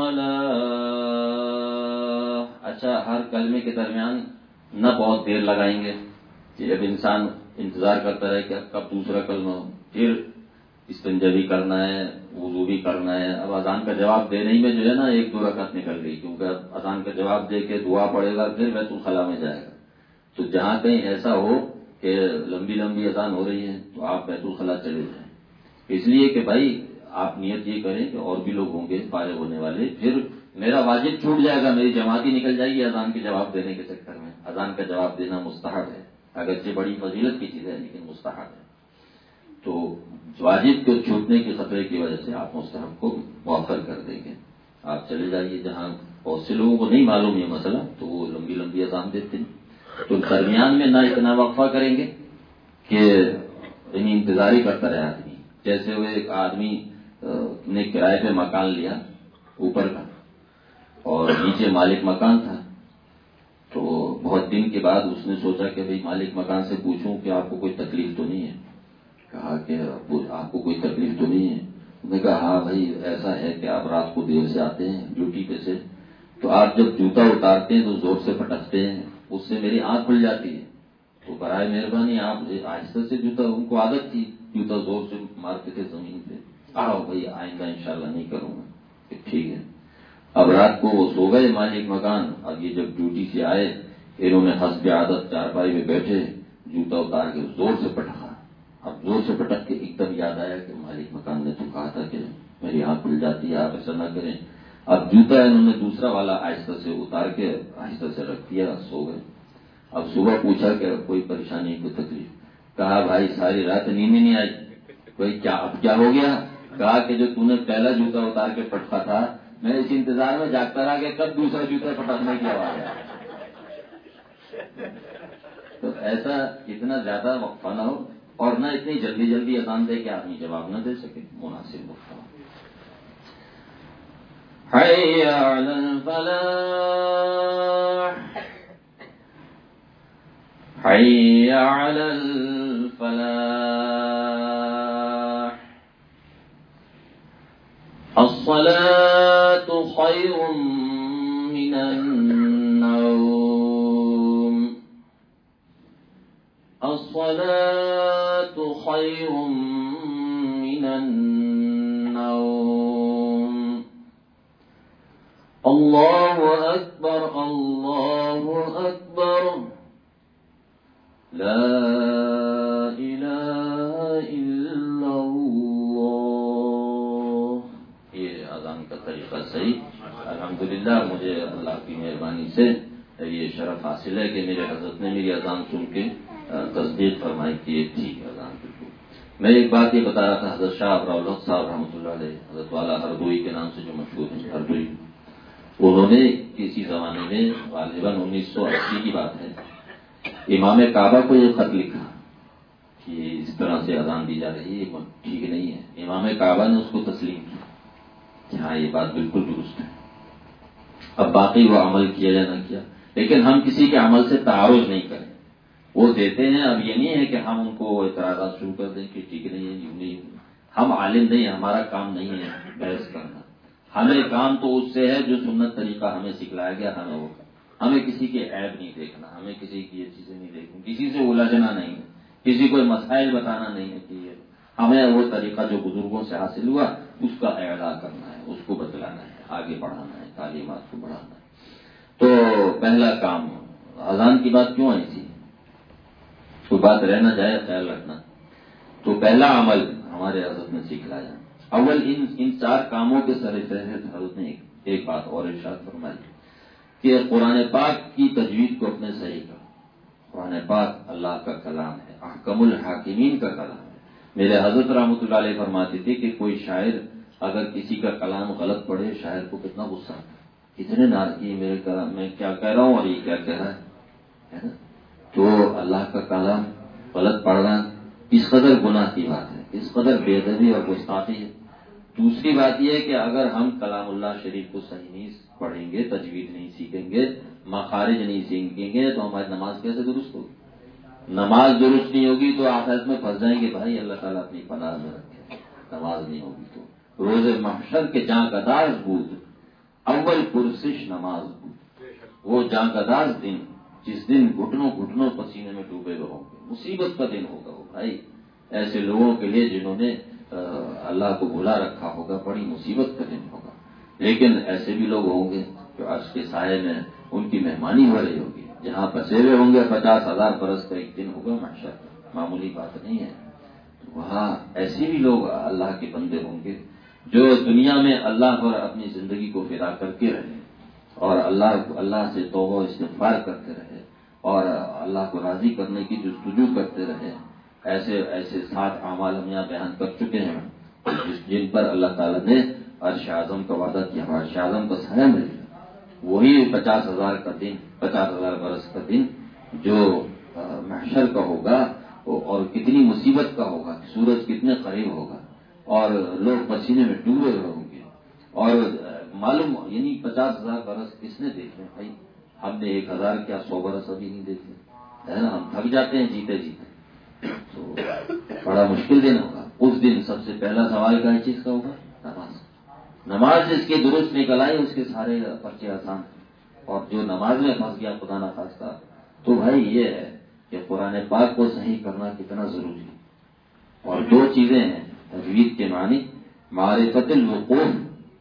الصلاۃ. اچھا ہر کلمے کے درمیان نہ بہت دیر لگائیں گے، جب انسان انتظار کرتا رہے کہ کب دوسرا کلمہ ہو، پھر استنجا بھی کرنا ہے، وضو بھی کرنا ہے. اب اذان کا جواب دینے ہی میں جو ہے نا ایک دو رکعت نکل گئی، کیونکہ اب اذان کا جواب دے کے دعا پڑے گا، پھر بیت الخلاء میں جائے گا. تو جہاں کہیں ایسا ہو کہ لمبی لمبی اذان ہو رہی ہے تو آپ بیت الخلاء چلے جائیں، اس لیے کہ بھائی آپ نیت یہ کریں کہ اور بھی لوگ ہوں گے فارغ ہونے والے، پھر میرا واجب چھوٹ جائے گا، میری جماعت ہی نکل جائے گی اذان کے جواب دینے کے چکر میں۔ اذان کا جواب دینا مستحب ہے، اگرچہ بڑی فضیلت کی چیز ہے لیکن مستحب ہے۔ تو واجب کو چھوٹنے کے خطرے کی وجہ سے آپ مستحب کو مؤخر کر دیں گے۔ آپ چلے جائیے جہاں بہت سے لوگوں کو نہیں معلوم یہ مسئلہ، تو وہ لمبی لمبی اذان دیتے ہیں، تو درمیان میں نہ اتنا وقفہ کریں گے کہ یعنی انتظاری کرتا رہے آدمی۔ جیسے وہ ایک آدمی نے کرائے پہ مکان لیا اوپر کا، اور نیچے مالک مکان تھا، تو بہت دن کے بعد اس نے سوچا کہ بھئی مالک مکان سے پوچھوں کہ آپ کو کوئی تکلیف تو نہیں ہے؟ کہا کہ آپ کو کوئی تکلیف تو نہیں ہے؟ انہوں نے کہا ہاں بھائی ایسا ہے کہ آپ رات کو دیر سے آتے ہیں ڈیوٹی پہ سے، تو آپ جب جوتا اتارتے ہیں تو زور سے پٹکتے ہیں، اس سے میری آنکھ کھل جاتی ہے، تو برائے مہربانی آپ آہستہ سے جوتا، ان کو عادت تھی جوتا زور سے مارتے تھے زمین پہ، آؤ بھائی آئندہ انشاءاللہ نہیں کروں گا، کہ ٹھیک ہے۔ اب رات کو وہ سو گئے مالک مکان، اب یہ جب ڈیوٹی سے آئے انہوں نے حسب عادت چارپائی میں بیٹھے جوتا اتار کے زور سے پٹکا، اب زور سے پٹک کے ایک دم یاد آیا کہ مالک مکان نے تو کہا تھا کہ میری آنکھ کھل جاتی ہے، آپ ایسا نہ کریں۔ اب جوتا انہوں نے دوسرا والا آہستہ سے اتار کے آہستہ سے رکھ دیا، سو گئے۔ اب صبح پوچھا کہ کوئی پریشانی کوئی تکلیف؟ کہا بھائی ساری رات نیند ہی نہیں آئی۔ کوئی کیا اب کیا ہو گیا؟ کہا کہ جو تم نے پہلا جوتا اتار کے پٹکا تھا میں اس انتظار میں جاگتا رہا کہ کب دوسرا جوتا پٹکنے کی آواز ہے۔ تو ایسا اتنا زیادہ وقفہ نہ ہو اور نہ اتنی جلدی جلدی اذان دے کہ آدمی جواب نہ دے سکے، مناسب وقفہ۔ حی علی الفلاح حی علی الفلاح الصلاة خیر من النوم الصلاة خیر من النوم اللہ اکبر اللہ اکبر لا الہ الا اللہ۔ یہ اذان کا طریقہ صحیح، الحمدللہ مجھے اللہ کی مہربانی سے یہ شرف حاصل ہے کہ میرے حضرت نے میری اذان سن کے تصدیق فرمائی کہ یہ ٹھیک ہے اذان بالکل۔ میں ایک بات یہ بتا رہا تھا، حضرت شاہ ابراہلق صاحب رحمۃ اللہ علیہ، حضرت والا ہردوئی کے نام سے جو مشہور ہیں، ہردوئی، انہوں نے کسی زمانے میں غالباً انیس سو اسی کی بات ہے، امام کعبہ کو یہ خط لکھا کہ اس طرح سے اذان دی جا رہی ہے ٹھیک نہیں ہے۔ امام کعبہ نے اس کو تسلیم کیا کہ ہاں یہ بات بالکل درست ہے۔ اب باقی وہ عمل کیا یا نہ کیا، لیکن ہم کسی کے عمل سے تعارض نہیں کریں، وہ دیتے ہیں۔ اب یہ نہیں ہے کہ ہم ان کو اعتراضات شروع کر دیں کہ ٹھیک نہیں ہے، یوں نہیں، ہم عالم نہیں، ہمارا کام نہیں ہے بحث کرنا، ہمیں کام تو اس سے ہے جو سنت طریقہ ہمیں سکھلایا گیا، ہمیں وہ ہمیں کسی کے عیب نہیں دیکھنا، ہمیں کسی کی یہ چیزیں نہیں دیکھنی، کسی سے الجھنا نہیں ہے، کسی کو مسائل بتانا نہیں ہے کہ ہمیں وہ طریقہ جو بزرگوں سے حاصل ہوا اس کا اعلیٰ کرنا ہے، اس کو بتلانا ہے، آگے بڑھانا ہے، تعلیمات کو بڑھانا ہے۔ تو پہلا کام اذان کی بات کیوں آئی تھی؟ کوئی بات رہنا جائے خیال رکھنا۔ تو پہلا عمل ہمارے حضرت نے سکھلایا، اول ان ان چار کاموں کے سر فہرست حضرت نے ایک بات اور ارشاد فرمائی کہ قرآن پاک کی تجوید کو اپنے صحیح کرو۔ قرآن پاک اللہ کا کلام ہے، احکم الحاکمین کا کلام ہے۔ میرے حضرت رحمۃ اللہ علیہ فرماتے تھے کہ کوئی شاعر اگر کسی کا کلام غلط پڑھے، شاعر کو کتنا غصہ آتا ہے، کتنے ناراضگی میرے کلام میں کیا کہہ رہا ہوں اور یہ کیا کہہ رہا ہے نا۔ تو اللہ کا کلام غلط پڑھنا اس قدر گناہ کی بات ہے، اس قدر بے ادبی اور گستاخی ہے۔ دوسری بات یہ ہے کہ اگر ہم کلام اللہ شریف کو صحیح نہیں پڑھیں گے، تجوید نہیں سیکھیں گے، مخارج نہیں سیکھیں گے، تو ہماری نماز کیسے درست ہوگی؟ نماز درست نہیں ہوگی تو آخرت میں پھنس جائیں گے بھائی، اللہ تعالیٰ اپنی پناہ میں رکھے۔ نماز نہیں ہوگی تو روز محشر کے جاں گداز بود، اول پرسش نماز بود۔ وہ جاں گداز دن، جس دن گھٹنوں گھٹنوں پسینے میں ڈوبے ہوئے ہوں گے، مصیبت کا دن ہوگا وہ بھائی، ایسے لوگوں کے لیے جنہوں نے اللہ کو بھلا رکھا ہوگا، بڑی مصیبت کا دن ہوگا۔ لیکن ایسے بھی لوگ ہوں گے جو عرش کے سائے میں ان کی مہمانی ہو رہی ہوگی، جہاں پسے ہوئے ہوں گے، پچاس ہزار برس کا ایک دن ہوگا محشر، معمولی بات نہیں ہے۔ وہاں ایسے بھی لوگ اللہ کے بندے ہوں گے جو دنیا میں اللہ پر اپنی زندگی کو فدا کر کے رہے اور اللہ اللہ سے توبہ و استغفار کرتے رہے اور اللہ کو راضی کرنے کی جستجو کرتے رہے. ایسے ایسے سات اعمال ہم یہاں بیان کر چکے ہیں جس جن پر اللہ تعالیٰ نے عرش اعظم کا وعدہ کیا. عرش اعظم کا سایہ ملے گا, وہی پچاس ہزار کا دن, پچاس ہزار برس کا دن جو محشر کا ہوگا اور کتنی مصیبت کا ہوگا, سورج کتنے قریب ہوگا اور لوگ پسینے میں ڈوبے ہوئے ہوں گے. اور معلوم یعنی پچاس ہزار برس کس نے دیکھے بھائی؟ ہم نے ایک ہزار کیا سو برس ابھی نہیں دیکھے, ہے نا. ہم تھک جاتے ہیں جیتے جیتے, تو بڑا مشکل دن ہوگا. اس دن سب سے پہلا سوال کیا چیز کا ہوگا؟ نماز. نماز جس کی درست نکل آئی اس کے سارے پرچے آسان ہیں. اور جو نماز میں پھنس گیا خدا نہ خواستہ, تو بھائی یہ ہے کہ قرآن پاک کو صحیح کرنا کتنا ضروری ہے. اور دو چیزیں ہیں تجوید کے معنی, معرفت الوقوف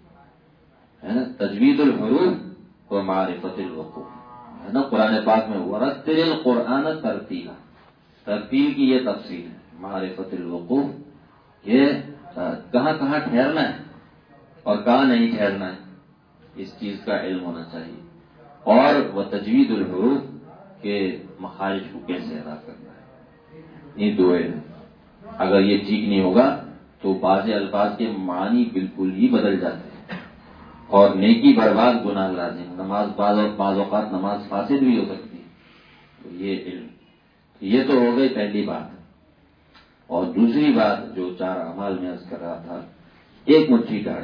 ہے نا, تجوید الحروف و معرفت الوقوف ہے نا. قرآن پاک میں ورتل القرآن ترتیلا, ترتیل کی یہ تفصیل ہے. معرفت الوقوف, یہ کہاں کہاں ٹھہرنا ہے اور کہاں نہیں ٹھہرنا ہے, اس چیز کا علم ہونا چاہیے. اور وہ تجوید الحروف کے مخارج کو کیسے ادا کرنا ہے, یہ دو علم. اگر یہ ٹھیک نہیں ہوگا تو بعض الفاظ کے معنی بالکل ہی بدل جاتے ہیں اور نیکی برباد گناہ لازم. نماز بعض بعض اوقات نماز فاسد بھی ہو سکتی ہے. تو یہ علم, یہ تو ہو گئی پہلی بات. اور دوسری بات جو چار اعمال میں عرض کر رہا تھا, ایک مٹھی داڑھی,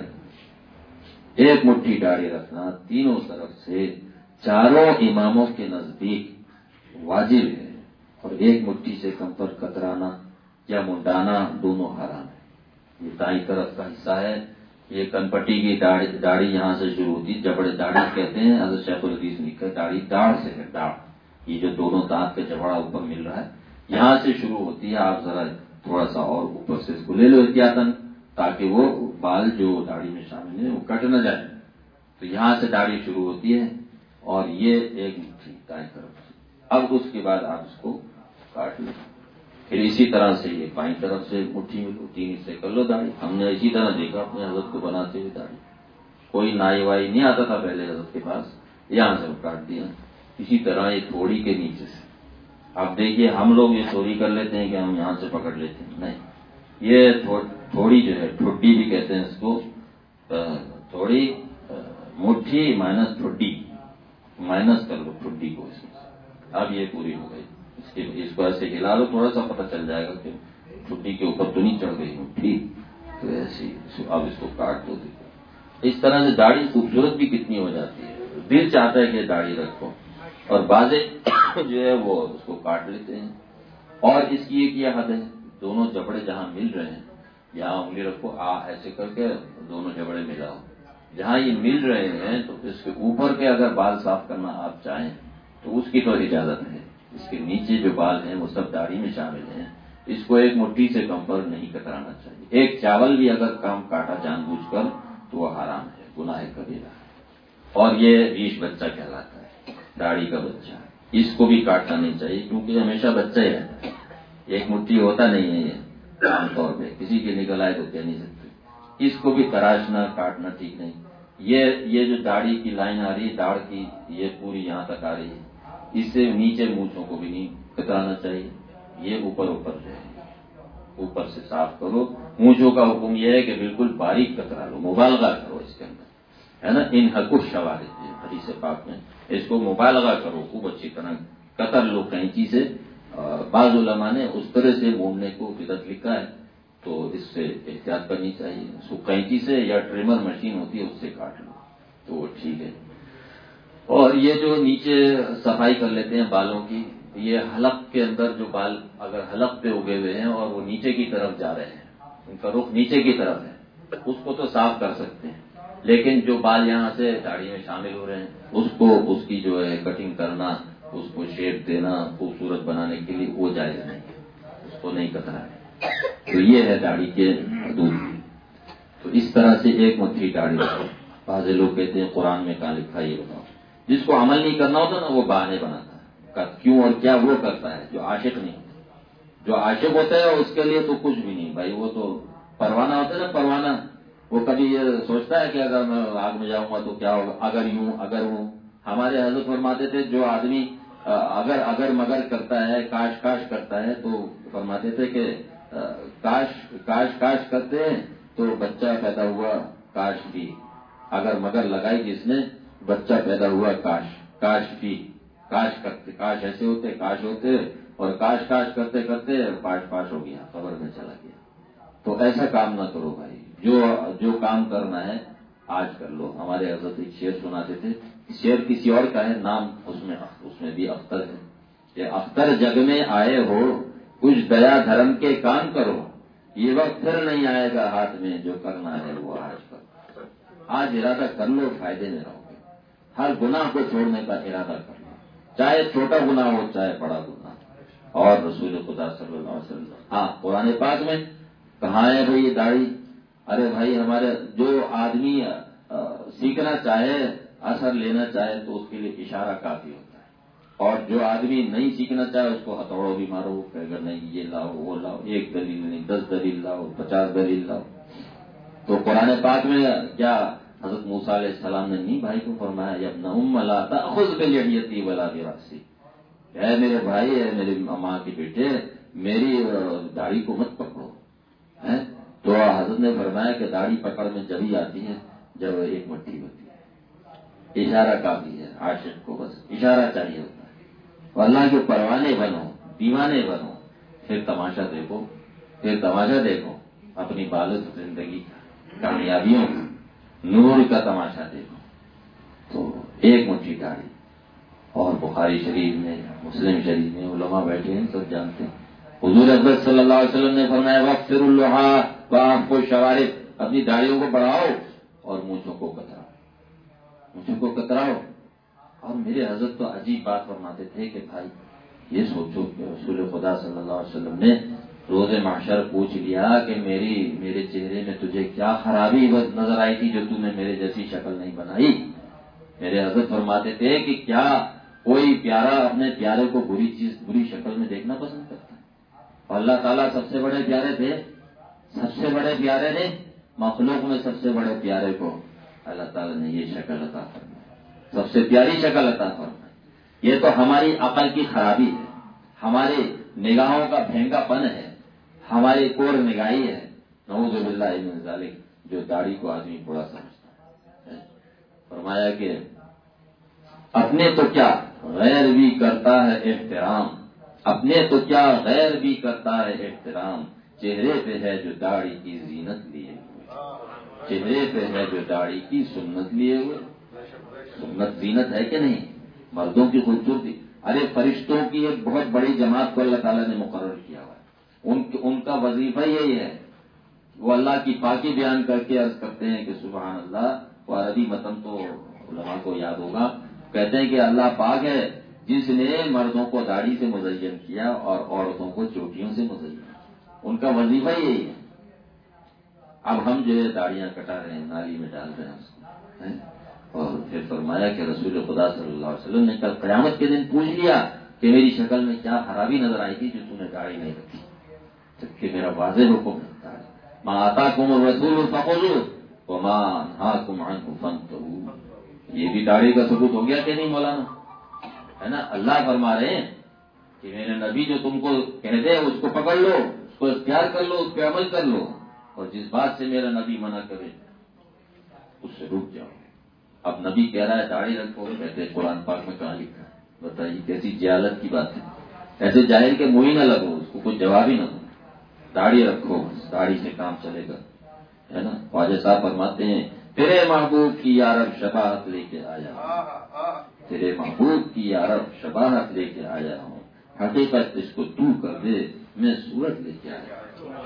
ایک مٹھی داڑھی رکھنا تینوں طرف سے چاروں اماموں کے نزدیک واجب ہے. اور ایک مٹھی سے کم پر کترانا یا منڈانا دونوں حرام ہے. یہ دائیں طرف کا حصہ ہے. یہ کنپٹی کی داڑھی داڑھی یہاں سے شروع ہوتی ہے, جبڑے داڑھی کہتے ہیں. حضرت شیخ الحدیث نے کہا داڑھی داڑھ سے ہے, داڑھ, یہ جو دونوں دانت کا جبڑا اوپر مل رہا ہے یہاں سے شروع ہوتی ہے. آپ ذرا تھوڑا سا اور اوپر سے اس کو لے لو احتیاطاً, تاکہ وہ بال جو داڑھی میں شامل ہیں وہ کٹ نہ جائے. تو یہاں سے داڑھی شروع ہوتی ہے اور یہ ایک مٹھی دائیں طرف سے. اب اس کے بعد آپ اس کو کاٹ لیں. پھر اسی طرح سے یہ بائیں طرف سے مٹھی میں تین حصے کر لو داڑھی. ہم نے اسی طرح دیکھا اپنے حضرت کو بناتے ہوئے داڑھی. کوئی نائی وائی نہیں آتا تھا پہلے حضرت کے پاس, یہاں سے کاٹ دیا. اسی طرح یہ تھوڑی کے نیچے سے. آپ دیکھیے ہم لوگ یہ چوری کر لیتے ہیں کہ ہم یہاں سے پکڑ لیتے ہیں, نہیں. یہ تھوڑی جو ہے, ٹھڈی بھی کہتے ہیں اس کو, تھوڑی مٹھی مائنس ٹھڈی, مائنس کر لو ٹھڈی کو اس میں. اب یہ پوری ہو گئی. اس کے اس کو ایسے ہلا لو, تھوڑا سا پتہ چل جائے گا کہ ٹھڈی کے اوپر تو نہیں چڑھ گئی مٹھی. تو ایسی اب اس کو کاٹ دو. اس طرح سے داڑھی خوبصورت بھی کتنی ہو جاتی ہے. دل چاہتا ہے کہ داڑھی رکھو, اور بعضے جو ہے وہ اس کو کاٹ لیتے ہیں. اور اس کی ایک یہ حد ہے, دونوں جبڑے جہاں مل رہے ہیں یہاں انگلی رکھو, آ ایسے کر کے دونوں جبڑے ملاؤ. جہاں یہ مل رہے ہیں تو اس کے اوپر کے اگر بال صاف کرنا آپ چاہیں تو اس کی تو اجازت ہے. اس کے نیچے جو بال ہیں وہ سب داڑھی میں شامل ہیں. اس کو ایک مٹھی سے کم پر نہیں کترانا چاہیے. ایک چاول بھی اگر کام کاٹا جان بوجھ کر تو وہ حرام ہے, گناہ کبیرہ ہے. اور یہ ریش بچہ کہلاتا ہے, داڑھی کا بچہ. اس کو بھی کاٹنا نہیں چاہیے کیونکہ ہمیشہ بچہ ہی رہتا ہے. ایک مٹھی ہوتا نہیں ہے یہ عام طور پہ, کسی کے نکل آئے تو کہہ نہیں سکتے. اس کو بھی تراشنا کاٹنا ٹھیک نہیں. یہ یہ جو داڑھی کی لائن آ رہی ہے داڑھ کی, یہ پوری یہاں تک آ رہی ہے. اس سے نیچے مونچھوں کو بھی نہیں کترانا چاہیے. یہ اوپر اوپر جو ہے اوپر سے صاف کرو. مونچھوں کا حکم یہ ہے کہ بالکل باریک کترا لو, مبالغہ کرو اس کے اندر, ہے نا. ان حقوق شوارد حدیث پاک میں اس کو مبالغہ کرو, خوب اچھی طرح کتر لو قینچی سے. بعض علماء نے اس طرح سے موڑنے کو بدعت لکھا ہے, تو اس سے احتیاط کرنی چاہیے. اس کو قینچی سے یا ٹریمر مشین ہوتی ہے اس سے کاٹ لو تو وہ ٹھیک ہے. اور یہ جو نیچے صفائی کر لیتے ہیں بالوں کی, یہ حلق کے اندر جو بال اگر حلق پہ اگے ہوئے ہیں اور وہ نیچے کی طرف جا رہے ہیں, ان کا رخ نیچے کی طرف ہے, اس کو تو صاف کر سکتے ہیں. لیکن جو بال یہاں سے داڑھی میں شامل ہو رہے ہیں اس کو, اس کی جو ہے کٹنگ کرنا, اس کو شیپ دینا خوبصورت بنانے کے لیے وہ جائز نہیں ہے, اس کو نہیں کترا ہے. تو یہ ہے داڑھی کے حدود. تو اس طرح سے ایک مٹھی داڑھی رکھو. بعض لوگ کہتے ہیں قرآن میں کہاں لکھا یہ بتاؤ. جس کو عمل نہیں کرنا ہوتا نا وہ بہانے بناتا ہے, کیوں اور کیا وہ کرتا ہے جو عاشق نہیں ہوتا. جو عاشق ہوتا ہے اس کے لیے تو کچھ بھی نہیں بھائی، وہ تو پروانہ ہوتا ہے نا، پروانہ، وہ کبھی یہ سوچتا ہے کہ اگر میں آگ میں جاؤں گا تو کیا ہوگا، اگر یوں اگر ہوں. ہمارے حضرت فرماتے تھے جو آدمی اگر اگر مگر کرتا ہے، کاش کاش کرتا ہے، تو فرماتے تھے کہ کاش کاش کاش کرتے ہیں تو بچہ پیدا ہوا کاش بھی، اگر مگر لگائی جس نے بچہ پیدا ہوا کاش کاش بھی، کاش کرتے کاش ایسے ہوتے کاش ہوتے، اور کاش کاش کرتے کرتے پاش پاش ہو گیا، قبر میں چلا گیا. تو ایسا کام نہ کرو بھائی، جو جو کام کرنا ہے آج کر لو. ہمارے حضرت ایک شعر سناتے تھے، شعر کسی اور کا ہے، نام اس میں اس میں بھی اختر ہے کہ اختر جگ میں آئے ہو کچھ دیا دھرم کے کام کرو، یہ وقت پھر نہیں آئے گا ہاتھ میں، جو کرنا ہے وہ آج کرو. آج ارادہ کر لو، فائدے میں رہو گے. ہر گناہ کو چھوڑنے کا ارادہ کر لو، چاہے چھوٹا گناہ ہو چاہے بڑا گناہ. اور رسول خدا صلی اللہ علیہ وسلم، ہاں قرآن پاک میں کہاں ہے بھائی یہ داڑھی؟ ارے بھائی ہمارے جو آدمی سیکھنا چاہے، اثر لینا چاہے تو اس کے لیے اشارہ کافی ہوتا ہے، اور جو آدمی نہیں سیکھنا چاہے اس کو ہتھوڑوں بھی مارو، کہ اگر نہیں یہ لاؤ وہ لاؤ، ایک دلیل نہیں دس دلیل لاؤ، پچاس دلیل لاؤ. تو قرآن پاک میں کیا حضرت موسیٰ علیہ السلام نے نہیں بھائی کو فرمایا یا ابن ام لا تأخذ بلحیتی ولا برأسی، اے میرے بھائی، اے میری ماں کے بیٹے، میری داڑھی کو مت پکڑو. تو حضرت نے فرمایا کہ داڑھی پکڑ میں جبھی آتی ہے جب ایک مٹھی ہوتی ہے. اشارہ کافی ہے، عاشق کو بس اشارہ چاہیے ہوتا ہے. اور اللہ کے پروانے بنو، دیوانے بنو، پھر تماشا دیکھو، پھر تماشا دیکھو اپنی بالغ زندگی کا، کامیابیوں کا، نور کا تماشا دیکھو. تو ایک مٹھی داڑھی. اور بخاری شریف میں، مسلم شریف میں علماء بیٹھے ہیں سب جانتے ہیں، حضور اکبر صلی اللہ علیہ وسلم نے فرمایا وقفر اللحیٰ واعفوا الشوارب، اپنی داڑھیوں کو بڑھاؤ اور مونچھوں کو کتراؤ، مونچھوں کو کتراؤ. اور میرے حضرت تو عجیب بات فرماتے تھے کہ بھائی یہ سوچو کہ رسول خدا صلی اللہ علیہ وسلم نے روز محشر پوچھ لیا کہ میری میرے چہرے میں تجھے کیا خرابی نظر آئی تھی جو تم نے میرے جیسی شکل نہیں بنائی. میرے حضرت فرماتے تھے کہ کیا کوئی پیارا اپنے پیارے کو بری چیز بری شکل میں دیکھنا پسند کرتا ہے؟ اور اللہ تعالیٰ سب سے بڑے پیارے تھے، سب سے بڑے پیارے نے مخلوق میں سب سے بڑے پیارے کو اللہ تعالیٰ نے یہ شکل عطا فرمائی، سب سے پیاری شکل عطا فرمائی. یہ تو ہماری عقل کی خرابی ہے، ہمارے نگاہوں کا بھینگا پن ہے، ہماری کور نگاہی ہے. نعوذ باللہ من ذالک، جو داڑھی کو آدمی بڑا سمجھتا ہے. فرمایا کہ اپنے تو کیا غیر بھی کرتا ہے احترام، اپنے تو کیا غیر بھی کرتا ہے احترام، چہرے پہ ہے جو داڑھی کی زینت لیے ہوئے، چہرے پہ ہے جو داڑھی کی سنت لیے ہوئے. سنت زینت ہے کہ نہیں؟ مردوں کی خوبصورتی. ارے فرشتوں کی ایک بہت بڑی جماعت کو اللہ تعالیٰ نے مقرر کیا ہوا ہے، ان ان کا وظیفہ یہی ہے، وہ اللہ کی پاکی بیان کر کے عرض کرتے ہیں کہ سبحان اللہ. وہ عربی متن تو علماء کو یاد ہوگا، کہتے ہیں کہ اللہ پاک ہے جس نے مردوں کو داڑھی سے مزین کیا اور عورتوں کو چوٹیوں سے مزین کیا. ان کا وظیفہ یہی ہے. اب ہم جو ہے داڑیاں کٹا رہے ہیں، نالی میں ڈال رہے ہیں اس کو. اور پھر فرمایا کہ رسول خدا صلی اللہ علیہ وسلم نے کل قیامت کے دن پوچھ لیا کہ میری شکل میں کیا خرابی نظر آئی تھی جو تم نے داڑھی نہیں رکھی، جبکہ میرا واضح حکم ہے ما آتاکم الرسول فخذوہ وما نہاکم عنہ فانتہوا. یہ بھی داڑھی کا ثبوت ہو گیا کہ نہیں مولانا؟ ہے نا. اللہ فرما رہے ہیں کہ میرے نبی جو تم کو کہہ دے اس کو پکڑ لو، اس کو اختیار کر لو، اس پہ عمل کر لو، اور جس بات سے میرا نبی منع کرے اس سے رک جاؤ. اب نبی کہہ رہا ہے داڑھی رکھو، کہتے ہیں قرآن پاک میں کہاں لکھا ہے؟ بتائیے کیسی جہالت کی بات ہے. ایسے جاہل کے منہ ہی نہ لگو، اس کو کچھ جواب ہی نہ دو. داڑھی رکھو، داڑھی سے کام چلے گا، ہے نا. خواجہ صاحب فرماتے ہیں تیرے محبوب کی یارب شباہت لے کے آیا ہوں، تیرے محبوب کی یارب شباہت لے کے آیا ہوں، حقیقت اس کو تو کر دے میں صورت لے کے آیا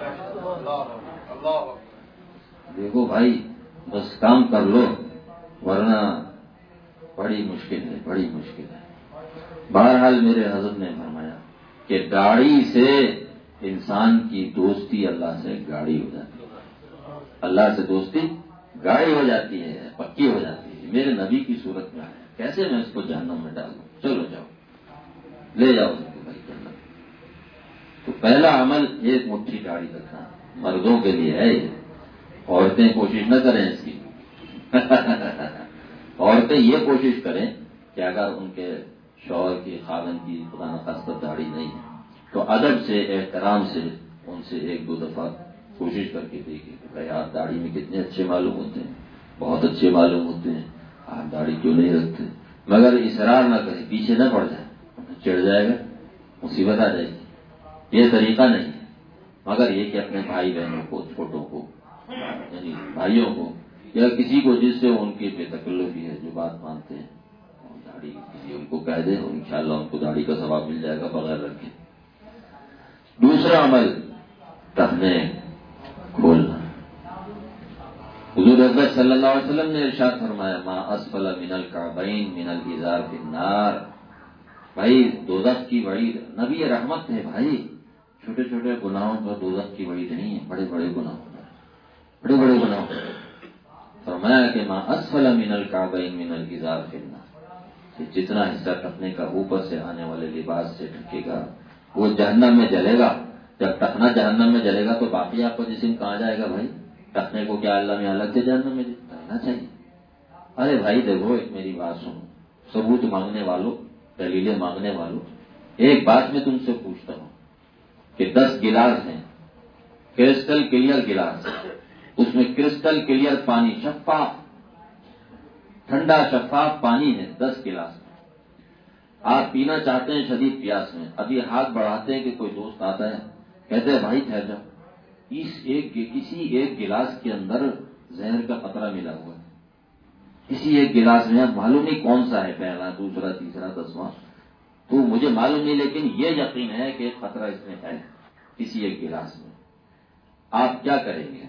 ہوں. دیکھو بھائی بس کام کر لو، ورنہ بڑی مشکل ہے، بڑی مشکل ہے. بہرحال میرے حضرت نے فرمایا کہ داڑھی سے انسان کی دوستی اللہ سے گاڑی ہو جاتی ہے، اللہ سے دوستی گاڑی ہو جاتی ہے، پکی ہو جاتی ہے. میرے نبی کی صورت میں ہے، کیسے میں اس کو جہنم میں ڈال دوں؟ چلو جاؤ، لے جاؤ اس کو بھائی جنت. تو پہلا عمل ایک مٹھی داڑھی رکھنا مردوں کے لیے ہے یہ، عورتیں کوشش نہ کریں اس کی عورتیں یہ کوشش کریں کہ اگر ان کے شوہر کی خاوند کی خدا نخواستہ داڑھی نہیں ہے تو ادب سے احترام سے ان سے ایک دو دفعہ کوشش کر کے دیکھیں کہ آپ داڑھی میں کتنے اچھے معلوم ہوتے ہیں، بہت اچھے معلوم ہوتے ہیں، آپ داڑھی کیوں نہیں رکھتے؟ مگر اصرار نہ کریں، پیچھے نہ پڑ جائے، چڑھ جائے گا، مصیبت آ جائے گی، یہ طریقہ نہیں ہے۔ مگر یہ کہ اپنے بھائی بہنوں کو، چھوٹوں کو، یعنی بھائیوں کو یا کسی کو جس سے ان کی بے تکلفی ہے، جو بات مانتے ہیں، داڑھی کسی ان کو کہہ دیں، انشاءاللہ ان کو داڑھی کا ثواب مل جائے گا بغیر رکھے۔ دوسرا عمل ٹخنے کھولنا۔ حضور حضرت صلی اللہ علیہ وسلم نے ارشاد فرمایا ما اسفل من الکعبین من الازار فی النار، بھائی دوزخ کی وعید، نبی رحمت ہے بھائی، چھوٹے چھوٹے گناہوں پر دوزخ کی وعید نہیں ہے، بڑے بڑے گناہوں پر، بڑے بڑے گناہوں پر فرمایا کہ ما اسفل من الکعبین من الازار فی النار، کہ جتنا حصہ ٹخنے کا اوپر سے آنے والے لباس سے ڈھکے گا وہ جہنم میں جلے گا۔ جب ٹخنا جہنم میں جلے گا تو باقی آپ کا جسم کہاں جائے گا بھائی؟ ٹخنے کو کیا اللہ میں الگ سے جہنم میں رہنا چاہیے؟ ارے بھائی دیکھو، ایک میری بات سنو، ثبوت مانگنے والوں، دلیلیں مانگنے والوں، ایک بات میں تم سے پوچھتا ہوں کہ دس گلاس ہیں، کرسٹل کلیئر گلاس، اس میں کرسٹل کلیئر پانی، شفاف ٹھنڈا شفاف پانی ہے، دس گلاس میں آپ پینا چاہتے ہیں شدید پیاس میں، ابھی ہاتھ بڑھاتے ہیں کہ کوئی دوست آتا ہے، کہتے ہیں بھائی ٹھہر جاؤ، اس ایک کسی ایک گلاس کے اندر زہر کا قطرہ ملا ہوا ہے، کسی ایک گلاس میں، معلوم نہیں کون سا ہے، پہلا دوسرا تیسرا دسواں، تو مجھے معلوم نہیں، لیکن یہ یقین ہے کہ ایک قطرہ اس میں ہے کسی ایک گلاس میں۔ آپ کیا کریں گے؟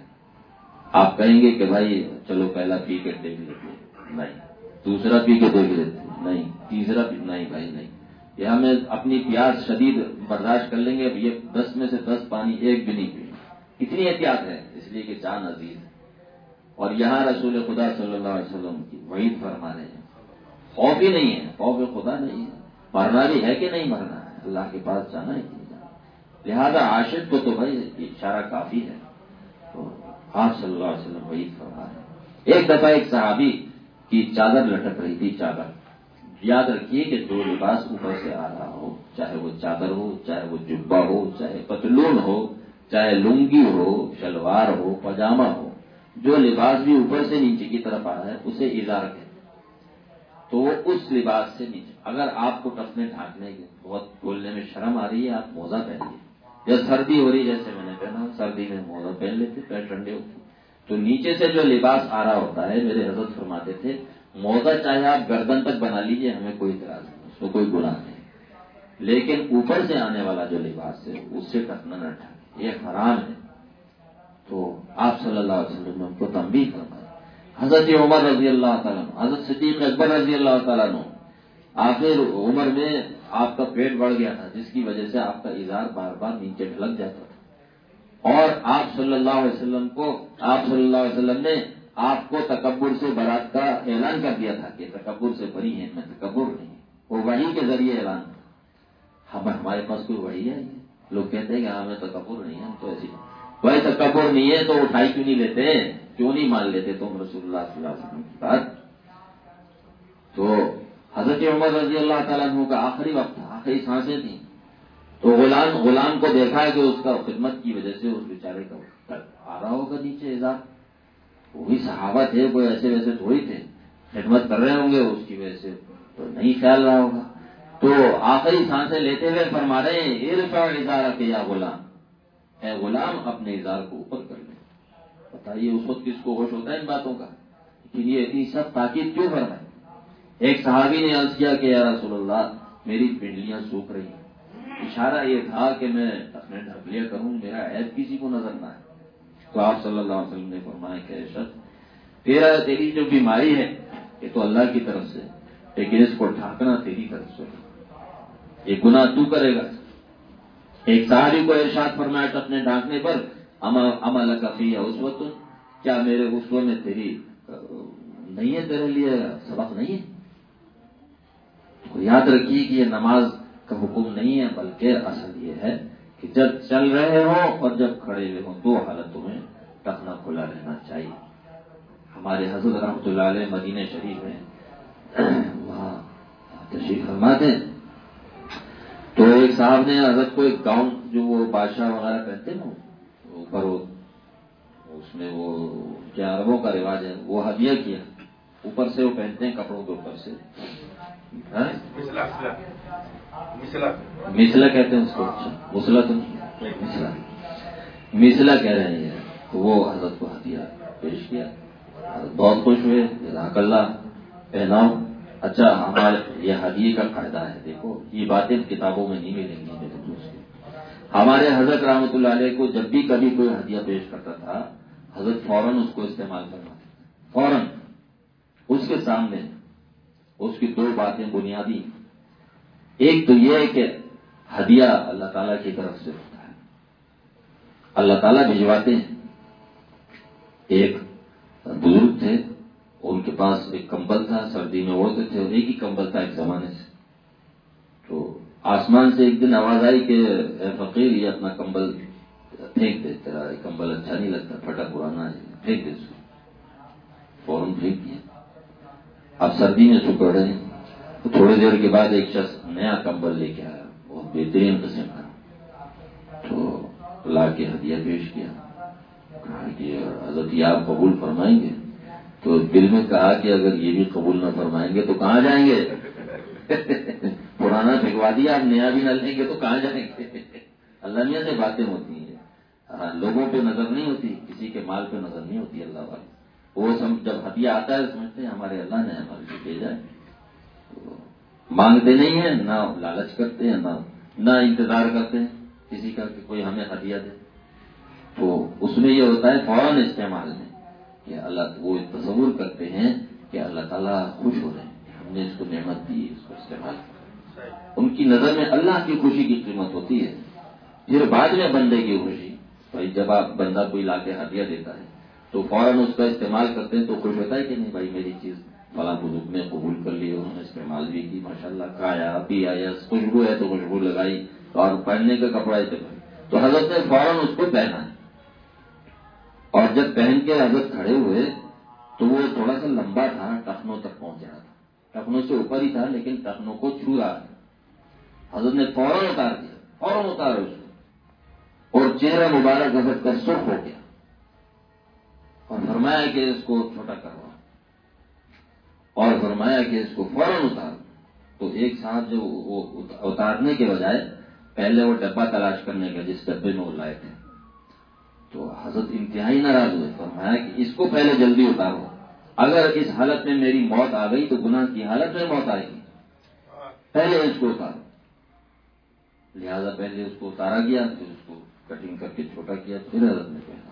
آپ کہیں گے کہ بھائی چلو پہلا پی کے دیکھ لیتے ہیں، نہیں، دوسرا پی کے دیکھ لیتے ہیں، نہیں، تیسرا پی، نہیں بھائی نہیں، یہ ہمیں اپنی پیاس شدید برداشت کر لیں گے، اب یہ دس میں سے دس پانی ایک بھی نہیں پینا، اتنی احتیاط ہے، اس لیے کہ جان عزیز ہے۔ اور یہاں رسول خدا صلی اللہ علیہ وسلم کی وعید فرما رہے ہیں، خوف ہی نہیں ہے، خوف خدا نہیں ہے، مرنا بھی ہے کہ نہیں مرنا ہے، اللہ کے پاس جانا ہے کہ نہیں جانا، لہذا عاشق کو تو بھائی اشارہ کافی ہے، تو آپ صلی اللہ علیہ وسلم وعید فرما رہے ہیں۔ ایک دفعہ ایک صحابی کی چادر لٹک رہی تھی، چادر، یاد رکھیے کہ جو لباس اوپر سے آ رہا ہو، چاہے وہ چادر ہو، چاہے وہ جبہ ہو، چاہے پتلون ہو، چاہے لنگی ہو، شلوار ہو، پاجامہ ہو، جو لباس بھی اوپر سے نیچے کی طرف آ رہا ہے اسے ازار کہتے ہیں، تو وہ اس لباس سے نیچے، اگر آپ کو ٹخنے ڈھانکنے کے بہت بولنے میں شرم آ رہی ہے، آپ موزہ پہنیے، یا سردی ہو رہی جیسے میں نے پہنا، سردی میں موزہ پہن لیتے، پیر ٹھنڈے ہوتے، تو نیچے سے جو لباس آ رہا ہوتا ہے، میرے حضرت فرماتے تھے موزہ چاہے آپ گردن تک بنا لیجئے، ہمیں کوئی اعتراض نہیں، اس میں کوئی گناہ نہیں، لیکن اوپر سے آنے والا جو لباس ہے اس سے ٹکنا نہ ڈھکے، یہ حرام ہے۔ تو آپ صلی اللہ علیہ وسلم نے ان کو تنبیہ فرمائی۔ حضرت عمر رضی اللہ تعالیٰ عنہ، حضرت صدیق اکبر رضی اللہ تعالیٰ عنہ، آخر عمر میں آپ کا پیٹ بڑھ گیا تھا، جس کی وجہ سے آپ کا اظہار بار بار نیچے ڈھلک جاتا تھا، اور آپ صلی اللہ علیہ وسلم کو آپ صلی اللہ علیہ وسلم نے آپ کو تکبر سے برات کا اعلان کر دیا تھا کہ تکبر سے بری ہیں، میں تکبر نہیں، وہ وحی کے ذریعے اعلان تھا۔ ہم ہمارے پاس کوئی وحی ہے؟ لوگ کہتے ہیں کہ ہمیں تکبر نہیں ہے، ہم تو ایسی بھائی تکبر نہیں ہے تو اٹھائی کیوں نہیں لیتے، کیوں نہیں مان لیتے تم رسول اللہ صلی اللہ علیہ وسلم کی بات؟ تو حضرت عمر رضی اللہ تعالیٰ عنہ کا آخری وقت تھا، آخری سانسیں تھیں، تو غلام غلام کو دیکھا ہے کہ اس کا خدمت کی وجہ سے اس بیچارے کا آ رہا ہوگا نیچے اظہار، وہ بھی صحابہ تھے، کوئی ایسے ویسے تھوڑی تھے، خدمت کر رہے ہوں گے، اس کی وجہ سے تو نہیں خیال رہا ہوگا، تو آخری سانسیں لیتے ہوئے فرما رہے ہیں ارفع ازارک یا غلام، اے غلام اپنے اظہار کو اوپر کر لیں۔ بتائیے اس وقت کس کو ہوش ہوتا ہے ان باتوں کا، کہ یہ اتنی سب تاکید کیوں فرمائی؟ ایک صحابی نے عرض کیا کہ یا رسول اللہ میری پنڈلیاں سوکھ رہی ہیں، اشارہ یہ تھا کہ میں اپنے ڈھک لیا کروں، میرا عیب کسی کو نظر نہ آئے، تو آپ صلی اللہ علیہ وسلم نے فرمایا کہ اے شخص، تیرا تیری جو بیماری ہے یہ تو اللہ کی طرف سے، لیکن اس کو ڈھانکنا تیری طرف سے، یہ گناہ تو کرے گا۔ ایک صحابی کو ارشاد فرمایا اپنے ڈھانکنے پر عمل کفی اسوۃ، کیا میرے اسوہ میں تیری نہیں ہے، تیرے لیے سبق نہیں ہے؟ تو یاد رکھیے کہ یہ نماز کا حکم نہیں ہے، بلکہ اصل یہ ہے کہ جب چل رہے ہوں اور جب کھڑے ہوئے ہوں دو حالتوں میں ٹخنا کھلا رہنا چاہیے. ہمارے حضرت رحمۃ اللہ علیہ مدینہ شریف میں وہاں تشریف فرما تھے تو ایک صاحب نے حضرت کو ایک گاؤن جو وہ بادشاہ وغیرہ پہنتے نا اوپر اس میں وہ کیا عربوں کا رواج ہے وہ ہدیہ کیا اوپر سے وہ پہنتے ہیں کپڑوں کے اوپر سے مسلا کہتے ہیں اس کو. اچھا مسلا تو نہیں مسلا مسلا کہہ رہے ہیں تو وہ حضرت کو ہدیہ پیش کیا. بہت خوش ہوئے جزاک اللہ پہناؤ. اچھا ہمارے یہ ہدیے کا فائدہ ہے. دیکھو یہ باتیں کتابوں میں نہیں ملیں گی میرے دوست. ہمارے حضرت رحمۃ اللہ علیہ کو جب بھی کبھی کوئی ہدیہ پیش کرتا تھا حضرت فوراً اس کو استعمال کرنا تھا. فوراً اس کے سامنے اس کی دو باتیں بنیادی. ایک تو یہ ہے کہ ہدیہ اللہ تعالیٰ کی طرف سے ہوتا ہے, اللہ تعالیٰ بھجواتے ہیں. ایک بزرگ تھے ان کے پاس ایک کمبل تھا, سردی میں اوڑھتے تھے, ایک ہی کمبل تھا ایک زمانے سے. تو آسمان سے ایک دن آواز آئی کہ اے فقیر یہ اپنا کمبل پھینک دے, تیرا کمبل اچھا نہیں لگتا, پھٹا پرانا ہے, پھینک دے اس کو. فوراً پھینک دیا. اب سردی میں سکڑ رہے ہیں تو تھوڑی دیر کے بعد ایک شخص نیا کمبل لے کے آیا بہت بہترین قسم کا, تو لا کے ہدیہ پیش کیا. کہا کہ حضرت یہ آپ قبول فرمائیں گے؟ تو دل میں کہا کہ اگر یہ بھی قبول نہ فرمائیں گے تو کہاں جائیں گے؟ پرانا پھینکوا دیا, آپ نیا بھی نہ لیں گے تو کہاں جائیں گے؟ اللہ میاں سے باتیں ہوتی ہیں. ہاں لوگوں پہ نظر نہیں ہوتی, کسی کے مال پہ نظر نہیں ہوتی. اللہ والے وہ سب جب ہدیہ آتا ہے سمجھتے ہیں ہمارے اللہ نے ہمارے لیے بھیجا ہے. مانگتے نہیں ہیں, نہ لالچ کرتے ہیں, نہ نہ انتظار کرتے ہیں کسی کا کہ کوئی ہمیں ہدیہ دے. تو اس میں یہ ہوتا ہے فوراً استعمال میں کہ اللہ وہ تصور کرتے ہیں کہ اللہ تعالیٰ خوش ہو رہے ہیں, ہم نے اس کو نعمت دی, اس کو استعمال کیا. ان کی نظر میں اللہ کی خوشی کی قیمت ہوتی ہے. پھر بعد میں بندے کی خوشی. بھائی جب آپ بندہ کوئی لا کے ہدیہ دیتا ہے تو فوراً اس کا استعمال کرتے ہیں تو خوش ہوتا ہے کہ نہیں بھائی میری چیز فلاں بزرگ نے قبول کر لی, انہوں نے استعمال بھی کی, ماشاءاللہ کھایا پیا, یا خوشبو ہے تو خوشبو لگائی, اور پہننے کا کپڑا ہے تو حضرت نے فوراً اس کو پہنا. اور جب پہن کے حضرت کھڑے ہوئے تو وہ تھوڑا سا لمبا تھا, ٹخنوں تک پہنچ رہا تھا, ٹخنوں سے اوپر ہی تھا لیکن ٹخنوں کو چھو رہا تھا. حضرت نے فوراً اتار دیا, فوراً اتارا اس کو, اور چہرہ مبارک حضرت کا سرخ ہو گیا, اور فرمایا کہ اس کو چھوٹا کروا, اور فرمایا کہ اس کو فوراً اتار. تو ایک صاحب جو وہ اتارنے کے بجائے پہلے وہ ڈبہ تلاش کرنے کا جس ڈبے میں وہ لائے تھے, تو حضرت انتہائی ناراض ہوئے. فرمایا کہ اس کو پہلے جلدی اتارو, اگر اس حالت میں میری موت آ گئی تو گناہ کی حالت میں موت آئے گی, پہلے اس کو اتارو. لہذا پہلے اس کو اتارا گیا, پھر اس کو کٹنگ کر کے چھوٹا کیا, پھر حضرت نے پہنا.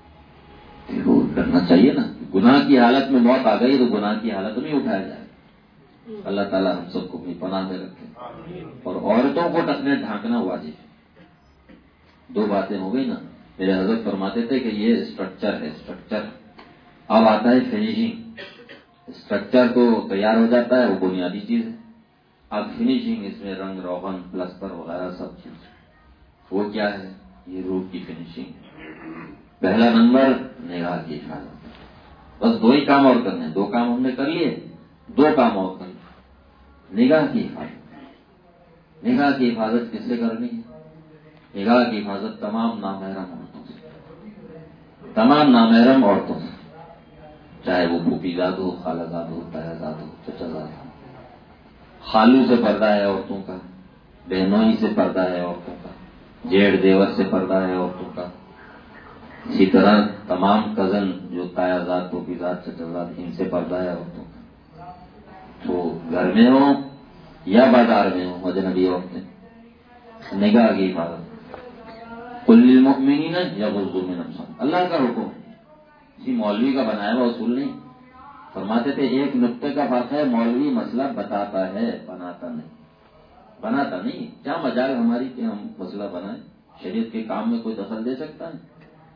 وہ کرنا چاہیے نا, گناہ کی حالت میں موت آ گئی تو گناہ کی حالت میں اٹھایا جائے. اللہ تعالیٰ ہم سب کو اپنی پناہ میں رکھے. اور عورتوں کو ٹکنے ڈھانکنا واجب ہے. دو باتیں ہو گئی نا. میرے حضرت فرماتے تھے کہ یہ اسٹرکچر ہے, اسٹرکچر. اب آتا ہے فنیشنگ. اسٹرکچر تو تیار ہو جاتا ہے, وہ بنیادی چیز ہے. اب فنیشنگ, اس میں رنگ روغن پلستر وغیرہ سب چیز, وہ کیا ہے؟ یہ روح کی فنیشنگ. پہلا نمبر نگاہ کی حفاظت. بس دو ہی کام اور کرنے, دو کام ہم نے کر لیے, دو کام اور کرنے. نگاہ کی حفاظت. نگاہ کی حفاظت کس سے کرنی ہے؟ نگاہ کی حفاظت تمام نامحرم عورتوں سے, تمام نامحرم عورتوں سے, چاہے وہ پھوپھی زاد ہو, خالہ زاد ہو, تایا زاد ہو, چچا زاد ہو. خالو سے پردہ ہے عورتوں کا, بہنوئی سے پردہ ہے عورتوں کا, جیڑ دیور سے پردہ ہے عورتوں کا. اسی طرح تمام کزن جو تایا زاد, پھوپھی زاد, چچا زاد, ان سے پردہ ہے عورتوں کا. تو گھر میں ہو یا بازار میں ہو اجنبی عورتیں, نگاہ کی حفاظت. قل للمؤمنین یغضوا من ابصارہم, اللہ کا حکم ہے, کسی مولوی کا بنایا ہوا اصول نہیں. فرماتے تھے ایک نقطے کا فرق ہے, مولوی مسئلہ بتاتا ہے, بناتا نہیں. بناتا نہیں, کیا مجال ہماری کہ ہم مسئلہ بنائیں؟ شریعت کے کام میں کوئی دخل دے سکتا ہے؟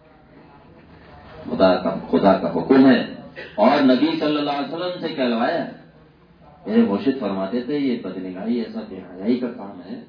خدا کا خدا کا حکم ہے. اور نبی صلی اللہ علیہ وسلم سے کہلوایا. میرے مرشد فرماتے تھے یہ بدنگاہی ایسا بے حیائی کا کام ہے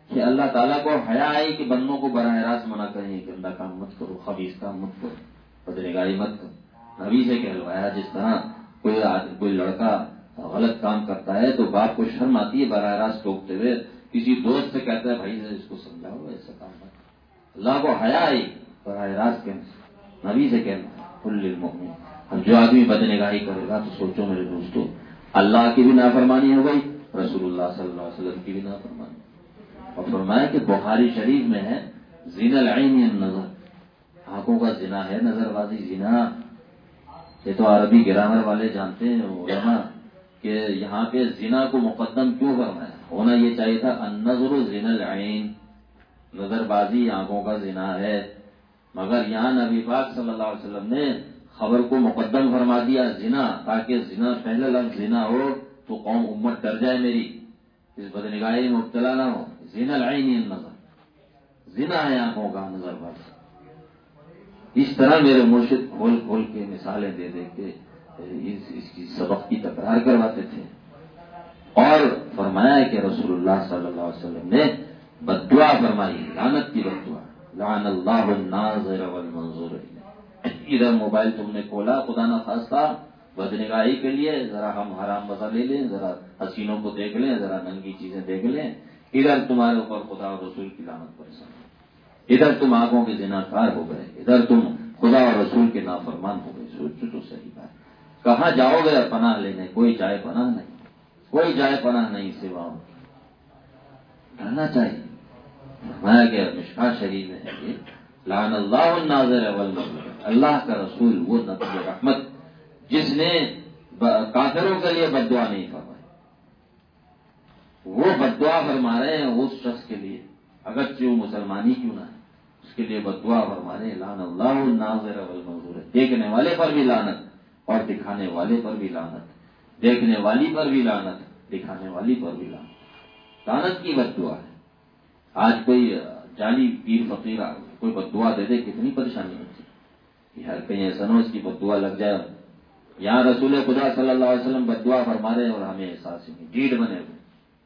کہ اللہ تعالیٰ کو حیا آئی کہ بندوں کو براہ راست منع کریں کہ گندا کام مت کرو، خبیث کام مت کرو، بدنگاہی مت کرو. نبی سے کہلوایا. جس طرح کوئی کوئی لڑکا غلط کام کرتا ہے تو باپ کو شرم آتی ہے براہ راست ٹوکتے ہوئے، کسی دوست سے کہتا ہے بھائی اس کو سمجھاؤ ایسا کام مت. اللہ کو حیا آئی براہ راست کہنا، نبی سے کہنا کل للمؤمن. اب جو آدمی بدنگاہی کرے گا تو سوچو میرے دوستو، اللہ کی بھی نافرمانی ہو گئی، رسول اللہ صلی اللہ علیہ وسلم کی بھی نافرمانی. اور فرمایا کہ بخاری شریف میں ہے زنا العین النظر، آنکھوں کا زنا ہے نظر بازی. زنا یہ تو عربی گرامر والے جانتے ہیں علماء کہ یہاں پہ زنا کو مقدم کیوں فرمایا. ہونا یہ چاہیے تھا النظر زنا العین، نظر بازی آنکھوں کا زنا ہے، مگر یہاں نبی پاک صلی اللہ علیہ وسلم نے خبر کو مقدم فرما دیا زنا، تاکہ زنا پہلے لفظ زنا ہو تو قوم امت ڈر جائے میری، اس بدنگاہی میں مبتلا نہ ہو. زنا العین النظر، زنا ہے آنکھوں کا نظر بازی. اس طرح میرے مرشد کھول کھول کے مثالیں دے دے کے اس, اس کی سبق کی تکرار کرواتے تھے. اور فرمایا کہ رسول اللہ صلی اللہ علیہ وسلم نے بددعا فرمائی، لعنت کی بددعا، لعن اللہ الناظر والمنظور. ادھر موبائل تم نے کھولا خدا نہ خواستہ بدنگاہی کے لیے، ذرا ہم حرام مزہ لے لیں، ذرا حسینوں کو دیکھ لیں، ذرا ننگی چیزیں دیکھ لیں، ادھر تمہارے اوپر خدا اور رسول کی لعنت پریشان. ادھر تم آنکھوں کے زناکار ہو گئے، ادھر تم خدا اور رسول کے نافرمان ہو گئے. سوچو تو صحیح بات. کہاں جاؤ گے پناہ لینے؟ کوئی جائے پناہ نہیں، کوئی جائے پناہ نہیں سوا ڈرنا چاہیے. فرمایا کہ مشکاۃ شریف میں ہے کہ لعن اللہ الناظر والمنظور، اللہ کا رسول وہ نبی رحمت جس نے کافروں کے لیے بددعا نہیں فرمائی، وہ بددعا فرما رہے ہیں اس شخص کے لیے اگرچہ وہ مسلمانی کیوں نہ ہے، اس کے لیے بددعا فرما رہے ہیں. لعن اللہ الناظر والمنظور، دیکھنے والے پر بھی لعنت اور دکھانے والے پر بھی لعنت، دیکھنے والی پر بھی لعنت، دکھانے والی پر بھی لعنت. لعنت کی بددعا ہے. آج کوئی جعلی پیر فقیر کوئی بددعا دے دے کتنی پریشانی ہوتی ہے. ہر کہیں ایسا نہ اس کی بددعا لگ جائے. یہاں رسول خدا صلی اللہ علیہ وسلم بددعا فرما رہے ہیں اور ہمیں احساس نہیں، ڈیڑھ بنے ہوئے.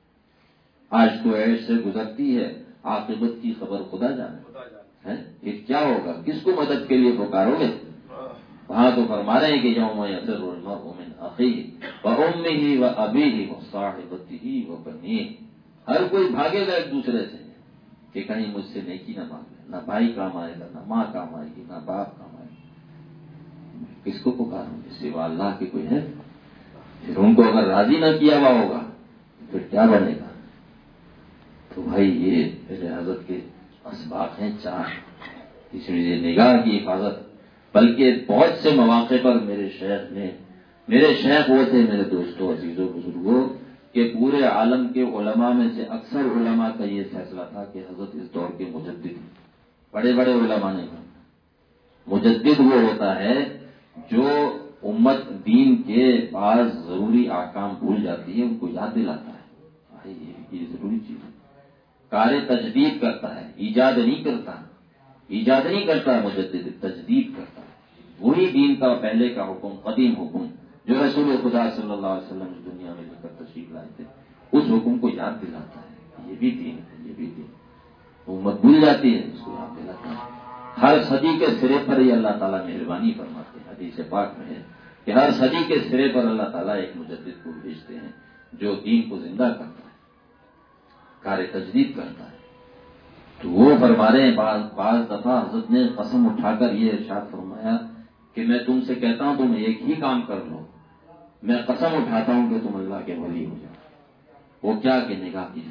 آج تو ایش سے گزرتی ہے، عاقبت کی خبر خدا جانے. یہ کیا ہوگا؟ کس کو مدد کے لیے پکارو گے؟ وہاں تو فرما رہے ہیں کہ یوم یفر المرء من اخیہ وامہ وابیہ وصاحبتہ وبنیہ. ہر کوئی بھاگے گا ایک دوسرے سے کہ کہیں مجھ سے نیکی نہ مانگے. نہ بھائی کام آئے گا، نہ ماں کام آئے گی، نہ باپ کام آئے گا. کس کو پکاروں گے سوا اللہ کے؟ کوئی ہے؟ پھر ان کو اگر راضی نہ کیا ہوا ہوگا پھر کیا بنے گا؟ تو بھائی یہ میرے حضرت کے اسباق ہیں چار. اس میں یہ نگاہ کی حفاظت، بلکہ بہت سے مواقع پر میرے شیخ نے میرے شیخ وہ تھے میرے دوستوں عزیزوں بزرگوں کہ پورے عالم کے علماء میں سے اکثر علماء کا یہ فیصلہ تھا کہ حضرت اس دور کے مجدد، بڑے بڑے علماء نہیں. مجدد وہ ہوتا ہے جو امت دین کے بعض ضروری احکام بھول جاتی ہے ان کو یاد دلاتا ہے. یہ ضروری چیز ہے. کار تجدید کرتا ہے، ایجاد نہیں کرتا. ایجاد نہیں کرتا ہے مجدد، تجدید کرتا ہے. وہی دین کا پہلے کا حکم، قدیم حکم جو رسول خدا صلی اللہ علیہ وسلم اس دنیا میں لے کر تشریف لائے تھے، اس حکم کو یاد دلاتا ہے. یہ بھی دین ہے، یہ بھی دین. امت بھول جاتی ہے، اس کو یاد دلاتا ہے. ہر صدی کے سرے پر یہ اللہ تعالیٰ مہربانی فرماتے ہیں. حدیث پاک میں ہے کہ ہر صدی کے سرے پر اللہ تعالیٰ ایک مجدد کو بھیجتے ہیں جو دین کو زندہ کرتا ہے، کار تجدید کرتا ہے. تو وہ فرما رہے ہیں بعض بعض دفعہ حضرت نے قسم اٹھا کر یہ ارشاد فرمایا کہ میں تم سے کہتا ہوں تم ایک ہی کام کر لو، میں قسم اٹھاتا ہوں کہ تم اللہ کے ولی ہو جاؤ. وہ کیا کہ نگاہ کی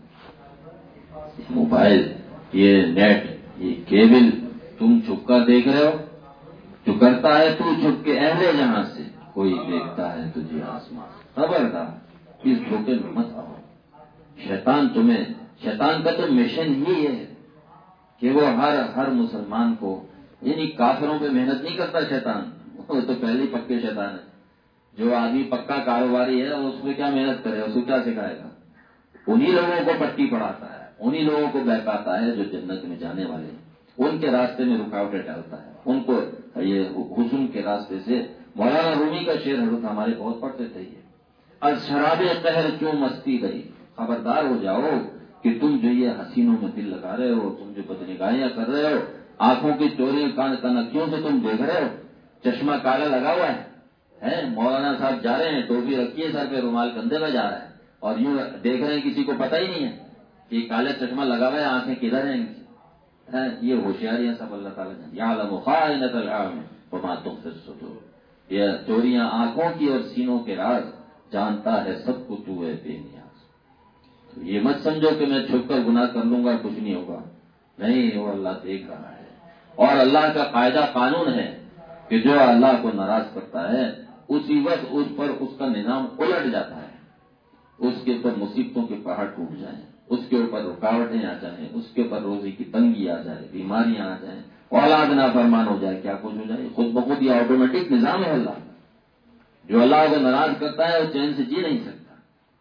حفاظت. یہ موبائل، یہ نیٹ، یہ کیبل تم چھپ کر دیکھ رہے ہو، جو کرتا ہے تو چھپ کے اہل جہاں سے، کوئی دیکھتا ہے تجھے آسمان. خبردار اس دھوکے میں مت آؤ. شیطان تمہیں شیطان کا تو مشن ہی ہے کہ وہ ہر ہر مسلمان کو، یعنی کافروں پہ محنت نہیں کرتا شیطان، وہ تو پہلے پکے شیطان ہے. جو آدمی پکا کاروباری ہے اس میں کیا محنت کرے، اس کو کیا سکھائے گا؟ انہی لوگوں کو پٹی پڑھاتا ہے، انہی لوگوں کو بہکاتا ہے جو جنت میں جانے والے ہیں. ان کے راستے میں رکاوٹیں ڈالتا ہے، ان کو یہ حسن کے راستے سے. مولانا رومی کا شعر حضرت ہمارے بہت پڑھتے تھے، یہ از شراب قہر کیوں مستی گئی، خبردار ہو جاؤ کہ تم جو یہ حسینوں میں دل لگا رہے ہو، تم جو بدنگاہیاں کر رہے ہو، آنکھوں کی چوریاں کان کنکیوں سے تم دیکھ رہے ہو، چشمہ کالا لگا ہوا ہے، مولانا صاحب جا رہے ہیں، ٹوپی رکھیے سر پہ، رومال کندھے پہ جا رہا ہے، اور یوں دیکھ رہے ہیں، کسی کو پتہ ہی نہیں ہے کہ کالے چشمہ لگا ہوا ہے، آنکھیں کدھر ہیں، یہ ہوشیاریاں سب اللہ تعالیٰ نے یعلم خائنۃ الاعین وما تخفی الصدور، یہ چوریاں آنکھوں کی اور سینوں کے راز جانتا ہے سب کو تو ہے بے نیاز۔ تو یہ مت سمجھو کہ میں چھپ کر گناہ کر لوں گا کچھ نہیں ہوگا، نہیں، وہ اللہ دیکھ رہا ہے۔ اور اللہ کا قاعدہ قانون ہے کہ جو اللہ کو ناراض کرتا ہے اسی وقت اس پر اس کا نظام الٹ جاتا ہے، اس کے اوپر مصیبتوں کے پہاڑ ٹوٹ جائیں، اس کے اوپر رکاوٹیں آ جائیں، اس کے اوپر روزی کی تنگی آ جائے، بیماریاں آ جائیں، اولاد نافرمان ہو جائے، کیا کچھ ہو جائے، خود بخود یہ آٹومیٹک نظام ہے اللہ کا۔ جو اللہ کو ناراض کرتا ہے وہ چین سے جی نہیں سکتا۔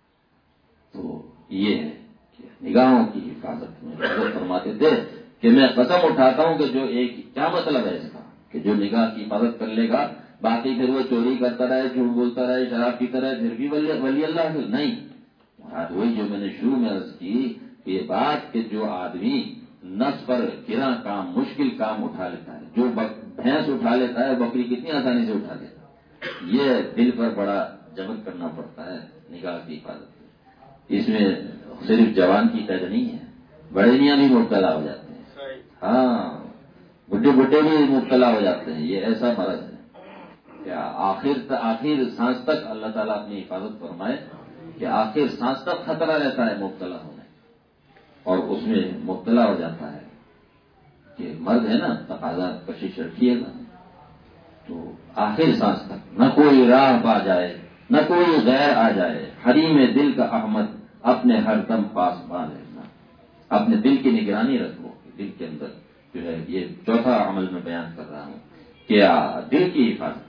تو یہ ہے کہ نگاہوں کی حفاظت میں حضرت فرماتے تھے کہ میں قسم اٹھاتا ہوں کہ جو ایک کیا مطلب ہے اس کا کہ جو نگاہ کی حفاظت کر لے گا، باقی پھر وہ چوری کرتا رہے، جھوٹ بولتا رہے، شراب پیتا رہے، پھر بھی ولی, ولی اللہ سے نہیں۔ وہی جو میں نے شروع میں عرض کی یہ بات کہ جو آدمی نفس پر گراں کام، مشکل کام اٹھا لیتا ہے، جو بھینس اٹھا لیتا ہے بکری کتنی آسانی سے اٹھا لیتا ہے، یہ دل پر بڑا جبر کرنا پڑتا ہے نگاہ کی حفاظت۔ اس میں صرف جوان کی قید نہیں ہے، بڑے میاں بھی مبتلا ہو جاتے ہیں، ہاں، بڈھے بڈھے بھی مبتلا ہو جاتے ہیں، یہ ایسا مرض ہے کہ آخر آخر سانس تک اللہ تعالیٰ اپنی حفاظت فرمائے کہ آخر سانس تک خطرہ رہتا ہے مبتلا ہونے، اور اس میں مبتلا ہو جاتا ہے کہ مرد ہے نا، تقاضا کشش رکھیے گا تو آخر سانس تک نہ کوئی راہ پا جائے، نہ کوئی غیر آ جائے، حریم دل کا احمد اپنے ہر دم پاس پا لینا، اپنے دل کی نگرانی رکھو، دل کے اندر جو ہے یہ چوتھا عمل میں بیان کر رہا ہوں کہ دل کی حفاظت،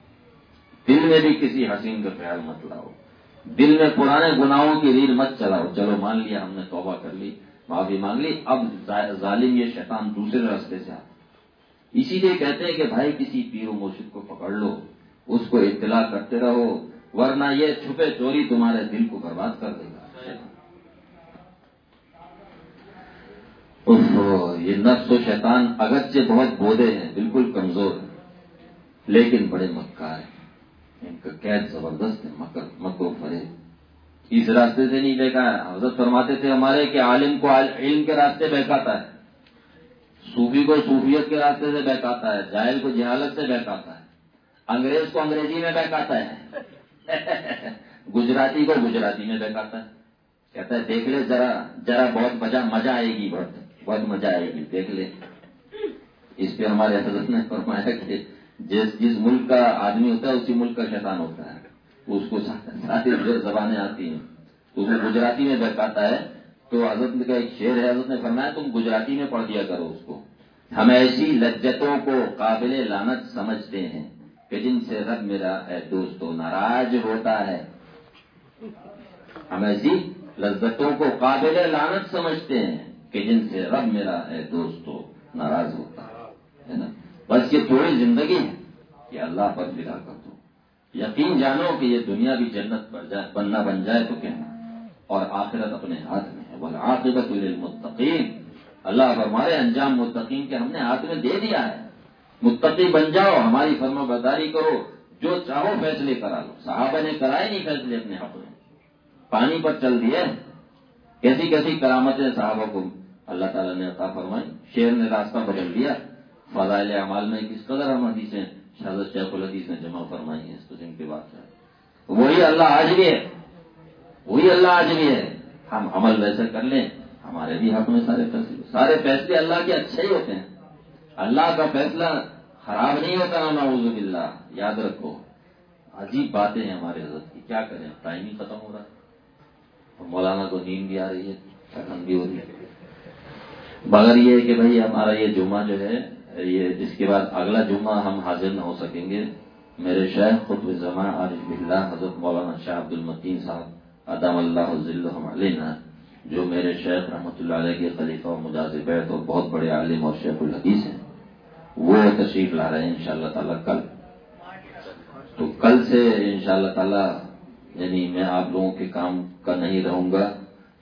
دل میں بھی کسی حسین کا خیال مت لاؤ، دل میں پرانے گناہوں کی ریل مت چلاؤ، چلو مان لیا ہم نے توبہ کر لی، معافی مانگ لی، اب ظالم یہ شیطان دوسرے راستے سے آتا، اسی لیے کہتے ہیں کہ بھائی کسی پیر و مرشد کو پکڑ لو، اس کو اطلاع کرتے رہو، ورنہ یہ چھپے چوری تمہارے دل کو برباد کر دے گا۔ یہ نفس و شیطان اگرچہ بہت بودے ہیں، بالکل کمزور ہیں، لیکن بڑے مکار ہیں، ان کا قید زبردست ہے، مکر مکر و فریب، اس راستے سے نہیں بہکا ہے۔ حضرت فرماتے تھے ہمارے کہ عالم کو علم کے راستے بہکاتا ہے، صوفی کو صوفیت کے راستے سے بہکاتا ہے، جاہل کو جہالت سے بہکاتا ہے، انگریز کو انگریزی میں بہکاتا ہے، گجراتی کو گجراتی میں بہکاتا ہے، کہتا ہے دیکھ لے ذرا ذرا بہت مزہ مزہ آئے گی، بہت بہت مزہ آئے گی، دیکھ لے۔ اس پہ ہمارے حضرت نے فرمایا کہ جس جس ملک کا آدمی ہوتا ہے اسی ملک کا شیطان ہوتا ہے، اس کو ساری زبانیں آتی ہیں، اس کو گجراتی میں بہکاتا ہے۔ تو حضرت کا ایک شعر ہے، حضرت نے فرمایا تم گجراتی میں پڑھ دیا کرو اس کو، ہم ایسی لذتوں کو قابل لعنت سمجھتے ہیں کہ جن سے رب میرا ہے دوستو ناراض ہوتا ہے، ہم ایسی لذتوں کو قابل لعنت سمجھتے ہیں کہ جن سے رب میرا ہے دوستو ناراض ہوتا ہے نا۔ بس یہ تھوڑی زندگی ہے کہ اللہ پر فدا کر دو، یقین جانو کہ یہ دنیا بھی جنت بن جائے، بننا بن جائے تو کہنا، اور آخرت اپنے ہاتھ میں ہے، والعاقبۃ للمتقین، اللہ فرمائے انجام متقین کے ہم نے ہاتھ میں دے دیا ہے، متقی بن جاؤ، ہماری فرما برداری کرو، جو چاہو فیصلے کرا لو۔ صحابہ نے کرائے نہیں فیصلے اپنے حق میں، پانی پر چل دیے، کیسی کیسی کرامتیں صحابہ کو اللہ تعالیٰ نے عطا فرمائی، شیر نے راستہ بدل دیا۔ فضائل اعمال میں کس قدر ہم حدیثیں حضرت شیخ الحدیث نے جمع فرمائی ہیں، اس قسم کی بات ہے۔ وہی اللہ آج بھی ہے، وہی اللہ آج بھی ہے، ہم عمل ویسے کر لیں، ہمارے بھی حق میں سارے فیصلے سارے فیصلے اللہ کے اچھے ہی ہوتے ہیں، اللہ کا فیصلہ خراب نہیں ہوتا، نعوذ باللہ، یاد رکھو۔ عجیب باتیں ہیں ہمارے حضرت کی، کیا کریں، ٹائم ہی ختم ہو رہا ہے، مولانا کو نیند بھی آ رہی ہے، تھکن بھی ہو رہی ہے، مگر یہ ہے کہ بھائی ہمارا یہ جمعہ جو ہے یہ اس کے بعد اگلا جمعہ ہم حاضر نہ ہو سکیں گے۔ میرے شیخ قطب زمان عارف باللہ حضرت مولانا شاہ عبد المتین صاحب ادام اللہ ذلہم علینا، جو میرے شیخ رحمۃ اللہ علیہ کے خلیفہ و مجاز بیت اور بہت بڑے عالم اور شیخ الحدیث ہیں، وہ تشریف لا رہے ہیں انشاءاللہ تعالیٰ کل۔ تو کل سے انشاءاللہ تعالیٰ یعنی میں آپ لوگوں کے کام کا نہیں رہوں گا،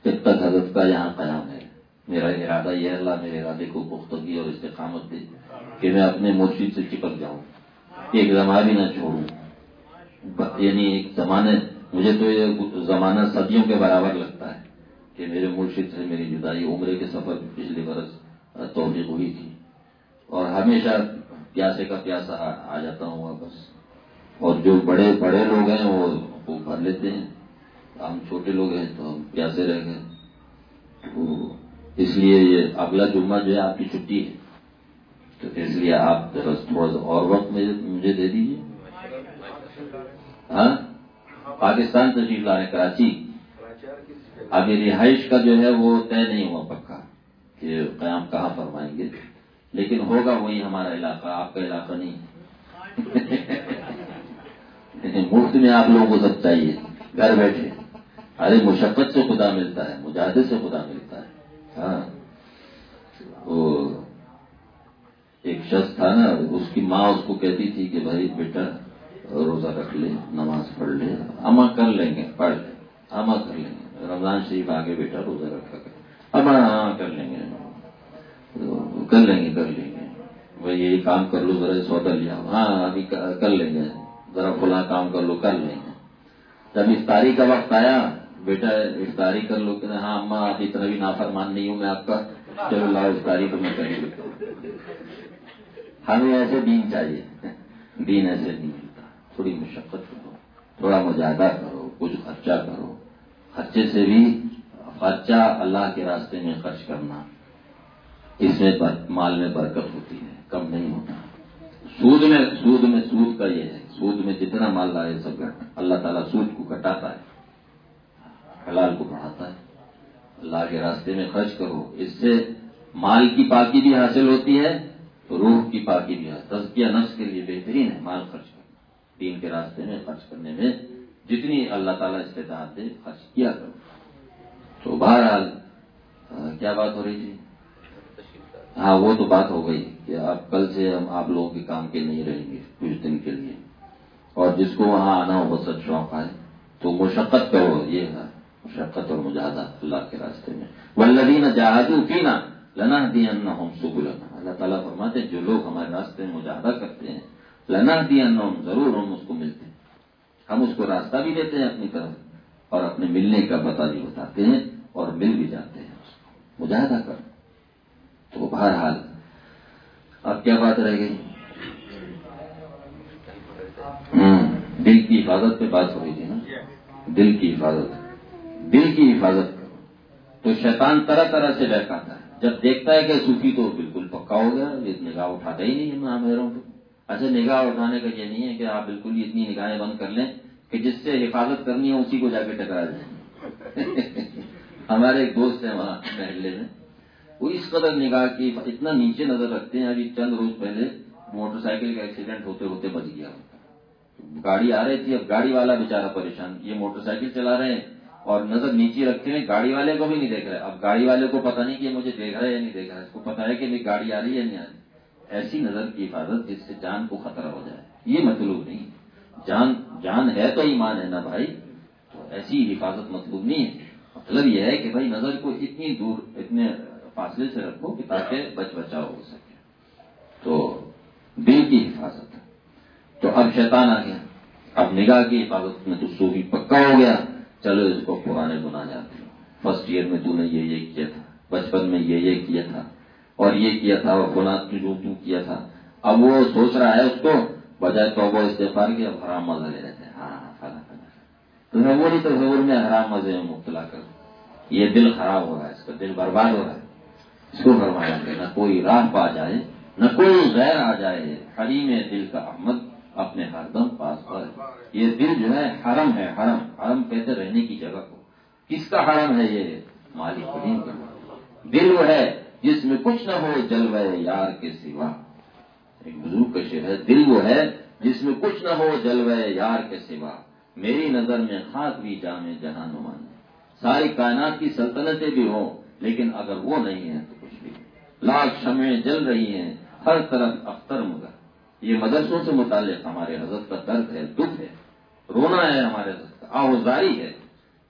جب تک حضرت کا یہاں قیام ہے. میرا ارادہ یہ ہے اللہ میرے ارادے کو پختگی اور استقامت دے کہ میں اپنے مرشد سے چپک جاؤں, ایک لمحہ بھی نہ چھوڑوں. یعنی ایک زمانے مجھے تو یہ زمانہ صدیوں کے برابر لگتا ہے کہ میرے مرشد سے میری جدائی. عمرے کے سفر پچھلے برس توفیق ہوئی تھی اور ہمیشہ پیاسے کا پیاسا آ جاتا ہوں واپس. اور جو بڑے بڑے لوگ ہیں وہ وہ بھر لیتے ہیں, ہم چھوٹے لوگ ہیں تو ہم پیاسے رہ گئے. تو اس لیے یہ اگلا جمعہ جو ہے آپ کی چھٹی ہے, تو اس لیے آپ ذرا تھوڑا سا اور وقت مجھے دے دیجیے. ہاں پاکستان تشریف لا رہے کراچی. ابھی رہائش کا جو ہے وہ طے نہیں ہوا پکا کہ قیام کہاں فرمائیں گے, لیکن ہوگا وہی ہمارا علاقہ, آپ کا علاقہ نہیں. مفت میں آپ لوگوں کو سب چاہیے گھر بیٹھے. ارے مشقت سے خدا ملتا ہے, مجاہدے سے خدا ملتا ہے. ہاں وہ ایک شخص تھا نا, اس کی ماں اس کو کہتی تھی کہ بھائی بیٹا روزہ رکھ لے, نماز پڑھ لے, اما کر لیں گے, پڑھ لیں اما کر لیں گے. رمضان شریف آگے بیٹا روزہ رکھا کر, اما ہاں کر لیں گے کر لیں گے کر لیں گے. بھائی یہی کام کر لو ذرا سودا لیا, ہاں ابھی کر لیں گے, ذرا فلاں کام کر لو کر لیں گے. جب افطاری کا وقت آیا, بیٹا افطاری کر لو, کہ ہاں اماں آپ اتنا بھی نافرمان نہیں ہوں میں آپ کا, چلو لاؤ افطاری تو میں کر ہی لیتا ہوں. ہمیں ایسے دین چاہیے, دین ایسے نہیں ملتا. تھوڑی مشقت کرو, تھوڑا مجاہدہ کرو, کچھ خرچہ کرو. خرچے سے بھی خرچہ اللہ کے راستے میں خرچ کرنا, اس میں مال میں برکت ہوتی ہے, کم نہیں ہوتا. سود میں سود میں سود کا یہ ہے, سود میں جتنا مال لائے سب گھٹ, اللہ تعالیٰ سود کو گھٹاتا ہے, حلال کو بڑھاتا ہے. اللہ کے راستے میں خرچ کرو, اس سے مال کی پاکی بھی حاصل ہوتی ہے, روح کی پاکی بھی حاصل. تزکیہ نفس کے لیے بہترین ہے مال خرچ کرنا. دین کے راستے میں خرچ کرنے میں جتنی اللہ تعالیٰ استطاعت دے خرچ کیا کرو. تو بہرحال کیا بات ہو رہی تھی؟ ہاں وہ تو بات ہو گئی کہ اب کل سے ہم آپ لوگوں کے کام کے نہیں رہیں گے کچھ دن کے لیے, اور جس کو وہاں آنا ہو بس شوق آئے تو مشقت کرو. یہ ہے مشقت اور مجاہدہ اللہ کے راستے میں. والذین جاہدوا فینا لنہدینہم سبلنا. اللہ تعالیٰ فرماتے ہیں جو لوگ ہمارے راستے میں مجاہدہ کرتے ہیں, لنہدینہم, ضرور ہم اس کو ملتے ہیں, ہم اس کو راستہ بھی دیتے ہیں اپنی طرف, اور اپنے ملنے کا پتہ بھی بتاتے ہیں, اور مل بھی جاتے ہیں اس کو. مجاہدہ کر. تو بہرحال اب کیا بات رہ گئی؟ دل کی حفاظت پہ بات ہو رہی تھی نا. دل کی حفاظت, دل کی حفاظت کرو. تو شیطان طرح طرح سے بہکاتا ہے. جب دیکھتا ہے کہ صوفی تو بالکل پکا ہو گیا, یہ نگاہ اٹھاتا ہی نہیں ہے میروں کو. اچھا نگاہ اٹھانے کا یہ نہیں ہے کہ آپ بالکل ہی اتنی نگاہیں بند کر لیں کہ جس سے حفاظت کرنی ہے اسی کو جا کے ٹکرا جائیں. ہمارے ایک دوست ہیں وہاں محلے میں, وہ اس قدر نگاہ کی اتنا نیچے نظر رکھتے ہیں. ابھی چند روز پہلے موٹر سائیکل کا ایکسیڈنٹ ہوتے ہوتے بچ گیا. گاڑی آ رہی تھی, اب گاڑی والا بےچارا پریشان, یہ موٹر سائیکل چلا رہے ہیں اور نظر نیچے رکھتے ہیں, گاڑی والے کو بھی نہیں دیکھ رہے. اب گاڑی والے کو پتہ نہیں کہ مجھے دیکھ رہا ہے یا نہیں دیکھ رہا ہے, اس کو پتا ہے کہ میری گاڑی آ رہی ہے یا نہیں آ رہی. ایسی نظر کی حفاظت جس سے جان کو خطرہ ہو جائے, یہ مطلوب نہیں. جان جان ہے تو ایمان ہے نا بھائی, تو ایسی حفاظت مطلوب نہیں ہے. مطلب یہ ہے کہ بھائی نظر کو اتنی دور, اتنے فاصلے سے رکھو کہ تاکہ بچ بچاؤ ہو سکے. تو دل کی حفاظت. تو اب شیطان آ گیا, اب نگاہ کی حفاظت میں تو صوفی پکا ہو گیا. چلو اس کو پرانے گناہ جاتے ہو, فرسٹ ایئر میں تو نے یہ یہ کیا تھا, بچپن میں یہ یہ کیا تھا, اور یہ کیا تھا, اور گناہ جو تو کیا تھا. اب وہ سوچ رہا ہے اس کو بجائے توبہ استغفار کی اب حرام مزہ لے رہتے ہیں. ہاں فلاں تمہیں وہ نہیں تصور میں حرام مزے میں مبتلا کر, یہ دل خراب ہو رہا ہے, اس کا دل برباد ہو رہا ہے. اس کو فرمایا کہ نہ کوئی راہ پا جائے, نہ کوئی غیر آ جائے, حریم دل کا احمد اپنے ہردم پاس پر. یہ دل جو ہے حرم ہے, حرم. حرم کہتے رہنے کی جگہ کو. کس کا حرم ہے یہ؟ مالک کریم کا. دل وہ ہے جس میں کچھ نہ ہو جلوہ یار کے سوا. ایک بزرگ کا شعر ہے, دل وہ ہے جس میں کچھ نہ ہو جلوہ یار کے سوا. میری نظر میں خاک بھی جامع جہاں نما. ساری کائنات کی سلطنتیں بھی ہوں, لیکن اگر وہ نہیں ہے تو کچھ بھی. لاکھ شمعیں جل رہی ہیں, ہر طرف اختر مگر. یہ مدرسوں سے متعلق ہمارے حضرت کا درد ہے, دکھ ہے, رونا ہے ہمارے حضرت کا, آہوزاری ہے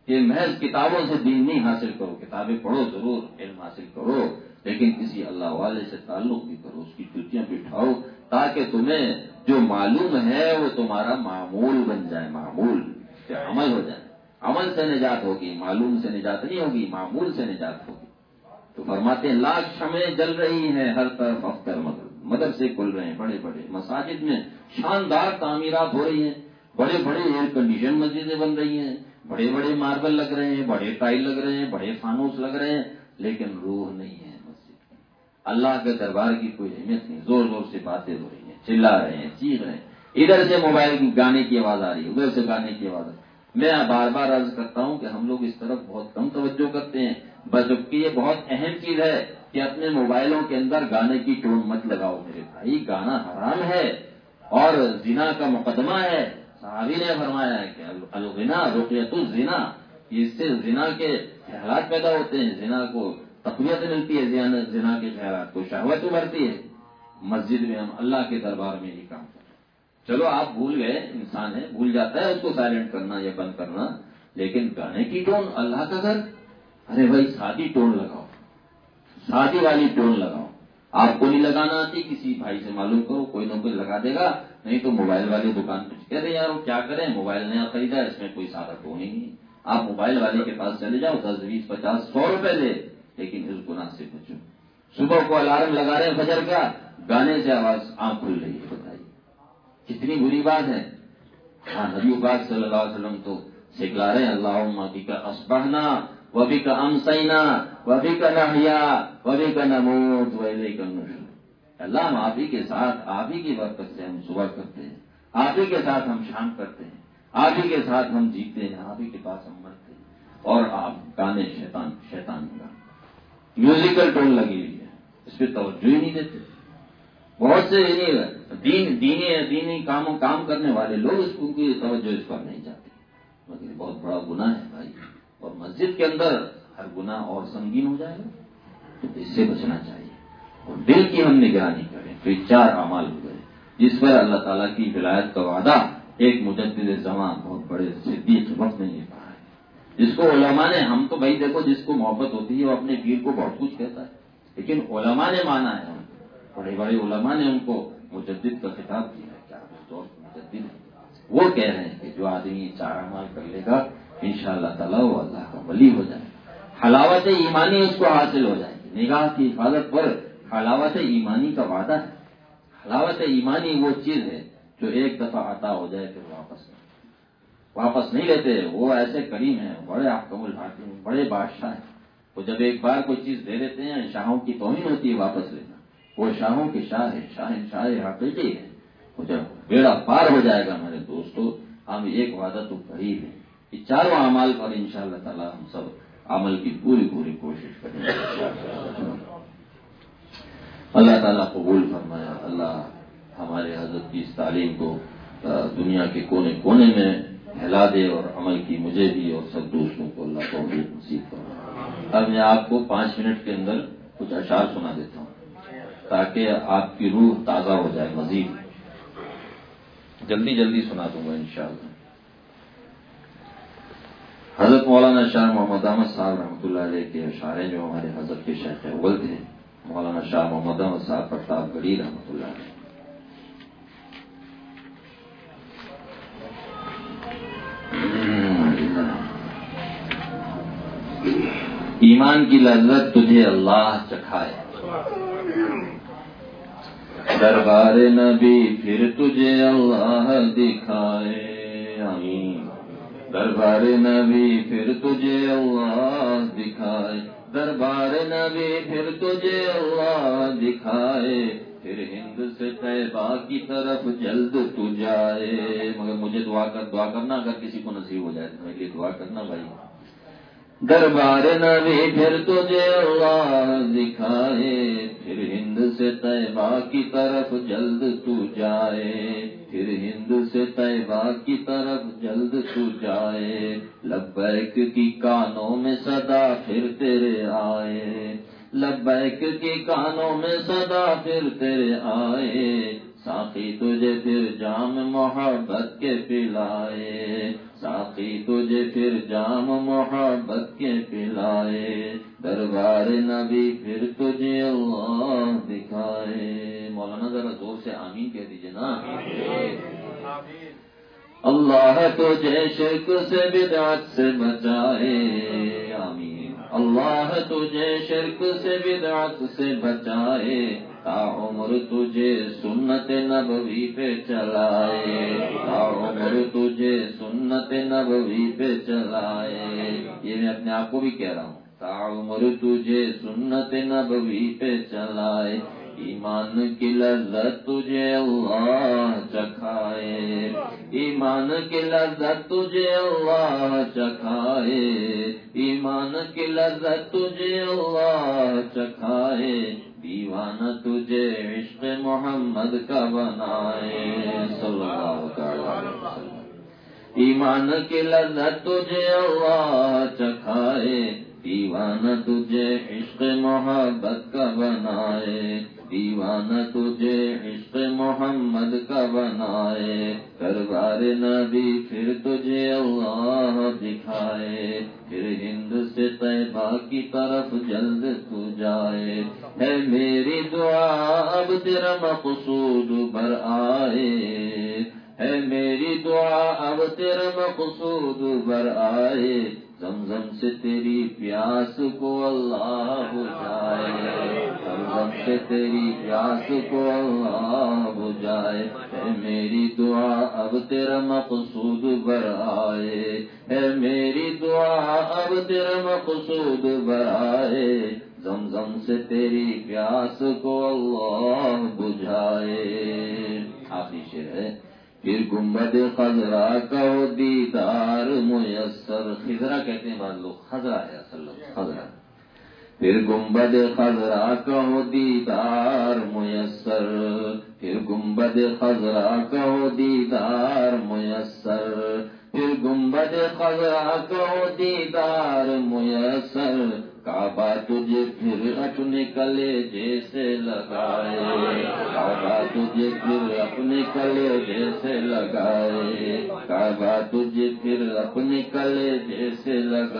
کہ محض کتابوں سے دین نہیں حاصل کرو، کتابیں پڑھو ضرور، علم حاصل کرو، لیکن کسی اللہ والے سے تعلق بھی کرو، اس کی جوتیاں بٹھاؤ، تاکہ تمہیں جو معلوم ہے وہ تمہارا معمول بن جائے، معمول کہ عمل ہو جائے۔ عمل سے نجات ہوگی، معلوم سے نجات نہیں ہوگی، معمول سے نجات ہوگی۔ تو فرماتے ہیں لاکھ شمعیں جل رہی ہیں ہر طرف اختر مدرسے کھل رہے ہیں، بڑے بڑے مساجد میں شاندار تعمیرات ہو رہی ہیں، بڑے بڑے ایئر کنڈیشن مسجدیں بن رہی ہیں، بڑے بڑے ماربل لگ رہے ہیں، بڑے ٹائل لگ رہے ہیں، بڑے فانوس لگ رہے ہیں، لیکن روح نہیں ہے مسجد کی۔ اللہ کے دربار کی کوئی اہمیت نہیں، زور زور سے باتیں ہو رہی ہیں، چلا رہے ہیں، چیخ رہے ہیں، ادھر سے موبائل کی گانے کی آواز آ رہی ہے، ادھر سے گانے کی آواز آ رہی ہے۔ میں بار بار عرض کرتا ہوں کہ ہم لوگ اس طرف بہت کم توجہ کرتے ہیں، بجبکہ یہ بہت اہم چیز ہے کہ اپنے موبائلوں کے اندر گانے کی ٹون مت لگاؤ میرے بھائی، گانا حرام ہے اور زنا کا مقدمہ ہے۔ صحابی نے فرمایا ہے کہ الغنا رقیۃ الزنا، اس سے زنا کے خیالات پیدا ہوتے ہیں، زنا کو تقویت ملتی ہے، زنا کے خیالات کو شہوت ابھرتی ہے۔ مسجد میں ہم اللہ کے دربار میں ہی کام کریں۔ چلو آپ بھول گئے، انسان ہے بھول جاتا ہے اس کو سائلنٹ کرنا یا بند کرنا، لیکن گانے کی ٹون اللہ کا گھر، ارے بھائی سادی ٹون لگاؤ، سادی والی ٹون لگاؤ۔ آپ کو نہیں لگانا آتی کسی بھائی سے معلوم کرو، کوئی نہ کوئی لگا دے گا، نہیں تو موبائل والی دکان پہ کہہ رہے یار وہ کیا کریں، موبائل نیا خریدا ہے، اس میں کوئی سادہ ٹون ہی نہیں۔ آپ موبائل والے کے پاس چلے جاؤ، دس بیس پچاس سو روپے دے، لیکن اس گناہ سے بچو۔ صبح کو الارم لگا رہے ہیں فجر کا، گانے سے آواز آنکھ کھل رہی ہے، بتائیے کتنی بری بات ہے۔ ہاں نبی پاک صلی اللہ علیہ وسلم تو سکھلا رہے ہیں اللہم بک اصبحنا وبک امسینا وبک نحیا وبک نموت والیک النشور۔ اللہ ہم آپ ہی کے ساتھ، آپ ہی کی برکت سے ہم صبح کرتے ہیں، آپ ہی کے ساتھ ہم شام کرتے ہیں، آپ ہی کے ساتھ ہم جیتے ہیں، آپ ہی کے پاس ہم مرتے ہیں، اور آپ گانے شیطان شیطان کا میوزیکل ٹون لگی ہوئی ہے، اس پہ توجہ ہی نہیں دیتے۔ بہت سے دین دینی دینی کاموں کام کرنے والے لوگ اس کو کی توجہ اس پر نہیں چاہتے، مگر بہت بڑا گناہ ہے بھائی، اور مسجد کے اندر ہر گناہ اور سنگین ہو جائے گا، تو اس سے بچنا چاہیے، اور دل کی ہم نگرانی کریں۔ تو یہ چار اعمال ہو گئے جس پر اللہ تعالیٰ کی ولایت کا وعدہ ایک مجدد زمان بہت بڑے صدیق وقت نے نہیں کہا ہے، جس کو علماء نے، ہم تو بھائی دیکھو جس کو محبت ہوتی ہے وہ اپنے پیر کو بہت کچھ کہتا ہے، لیکن علماء نے مانا ہے، بڑے بڑے علماء نے ان کو مجدد کا خطاب کیا ہے، کیا اس دور مجدد ہے۔ وہ کہہ رہے ہیں کہ جو آدمی چار اعمال کر لے گا انشاءاللہ تعالیٰ وہ اللہ کا ولی ہو جائے گا، حلاوت ایمانی اس کو حاصل ہو جائے گی۔ نگاہ کی حفاظت پر حلاوت ایمانی کا وعدہ ہے۔ حلاوت ایمانی وہ چیز ہے جو ایک دفعہ عطا ہو جائے پھر واپس نہیں واپس نہیں لیتے۔ وہ ایسے کریم ہیں، بڑے احکم الحاکم، بڑے بادشاہ ہیں، وہ جب ایک بار کوئی چیز دے دیتے ہیں شاہوں کی توہین ہوتی ہے واپس لینا، وہ شاہوں کے شاہ ہے، شاہ شاہ حقیقی ہے۔ وہ جب بیڑا پار ہو جائے گا میرے دوستو، ہم ایک وعدہ تو قریب ہے۔ یہ چاروں اعمال پر انشاءاللہ تعالی ہم سب عمل کی پوری پوری کوشش کریں گے۔ اللہ تعالیٰ قبول فرمایا، اللہ ہمارے حضرت کی اس تعلیم کو دنیا کے کونے کونے میں پھیلا دے، اور عمل کی مجھے بھی اور سب دوستوں کو اللہ توفیق نصیب فرمائے۔ اب میں آپ کو پانچ منٹ کے اندر کچھ اشعار سنا دیتا ہوں تاکہ آپ کی روح تازہ ہو جائے، مزید جلدی جلدی سنا دوں گا انشاءاللہ۔ حضرت مولانا شاہ محمد احمد صاحب رحمۃ اللہ علیہ کے اشعار ہیں، جو ہمارے حضرت کے شیخ اول تھے، مولانا شاہ محمد احمد صاحب پرتاپ گڑھی رحمۃ اللہ علیہ۔ ایمان کی لذت تجھے اللہ چکھائے، دربار نبی پھر تجھے اللہ دکھائے، آمین۔ دربار نبی پھر تجھے اللہ دکھائے، دربار نبی پھر تجھے اللہ دکھائے، پھر ہند سے طیبہ کی طرف جلد تو جائے۔ مگر مجھے دعا کر دعا کرنا، اگر کسی کو نصیب ہو جائے تو میرے لیے دعا کرنا بھائی۔ دربار نبی پھر تجھے اللہ دکھائے، پھر ہند سے طیبہ کی طرف جلد تو جائے، پھر ہند سے طیبہ کی طرف جلد تو جائے، لبیک کی کانوں میں صدا پھر تیرے آئے، لبیک کی کانوں میں صدا پھر تیرے آئے، ساقی تجھے پھر جام محبت کے پلائے، ساقی تجھے پھر جام محبت کے پلائے، دربار نبی پھر تجھے اللہ دکھائے۔ مولانا ذرا زور سے آمین کہہ دیجیے نا۔ اللہ تجھے شرک سے بدعت سے بچائے، آمین۔ اللہ تجھے شرک سے بدعت سے بچائے، تا عمر تجھے سنت نبوی پہ چلائے، تا عمر تجھے سنت نبوی پہ چلائے۔ یہ میں اپنے آپ کو بھی کہہ رہا ہوں، تا عمر تجھے سنت نبوی پہ چلائے، ایمان کی لذت تجھے اللہ چکھائے، ایمان کی لذت تجھے اللہ چکھائے، ایمان کی لذت تجھے اللہ چکھائے، دیوانہ تجھے عشق محمد کا بنائے، صلی اللہ علیہ وسلم۔ ایمان کی لذت تجھے اللہ چکھائے، دیوانہ تجھے عشق محبت کا بنائے، دیوانہ تجھے عشق محمد کا بنائے، دربار نبی پھر تجھے اللہ دکھائے، پھر ہند سے طیبہ کی طرف جلد تو جائے، ہے میری دعا اب تیرا مقصود بر آئے، ہے میری دعا اب تیرا مقصود بر آئے، زمزم سے تیری پیاس کو اللہ بجھائے، زمزم سے تیری پیاس کو اللہ بجھائے، ہے میری دعا اب تیرا مقصود بر آئے، ہے میری دعا اب تیرا مقصود بر آئے، زمزم سے تیری پیاس کو اللہ بجھائے۔ آخری شعر ہے، پھر گنبد خضرا کا دیدار میسر، خضرا کہتے ہیں بعض لوگ، خضرا ہے اصل لفظ خضرا، پھر گنبد خضرا کا دیدار میسر، پھر گنبد خضرا کا دیدار میسر، پھر گنبد خضرا کا دیدار میسر، کعبہ تجھے پھر اپنے کلیجے سے لگائے، کعبہ تجھے پھر اپنے کلیجے سے لگائے، کعبہ تجھے پھر اپنے کلیجے سے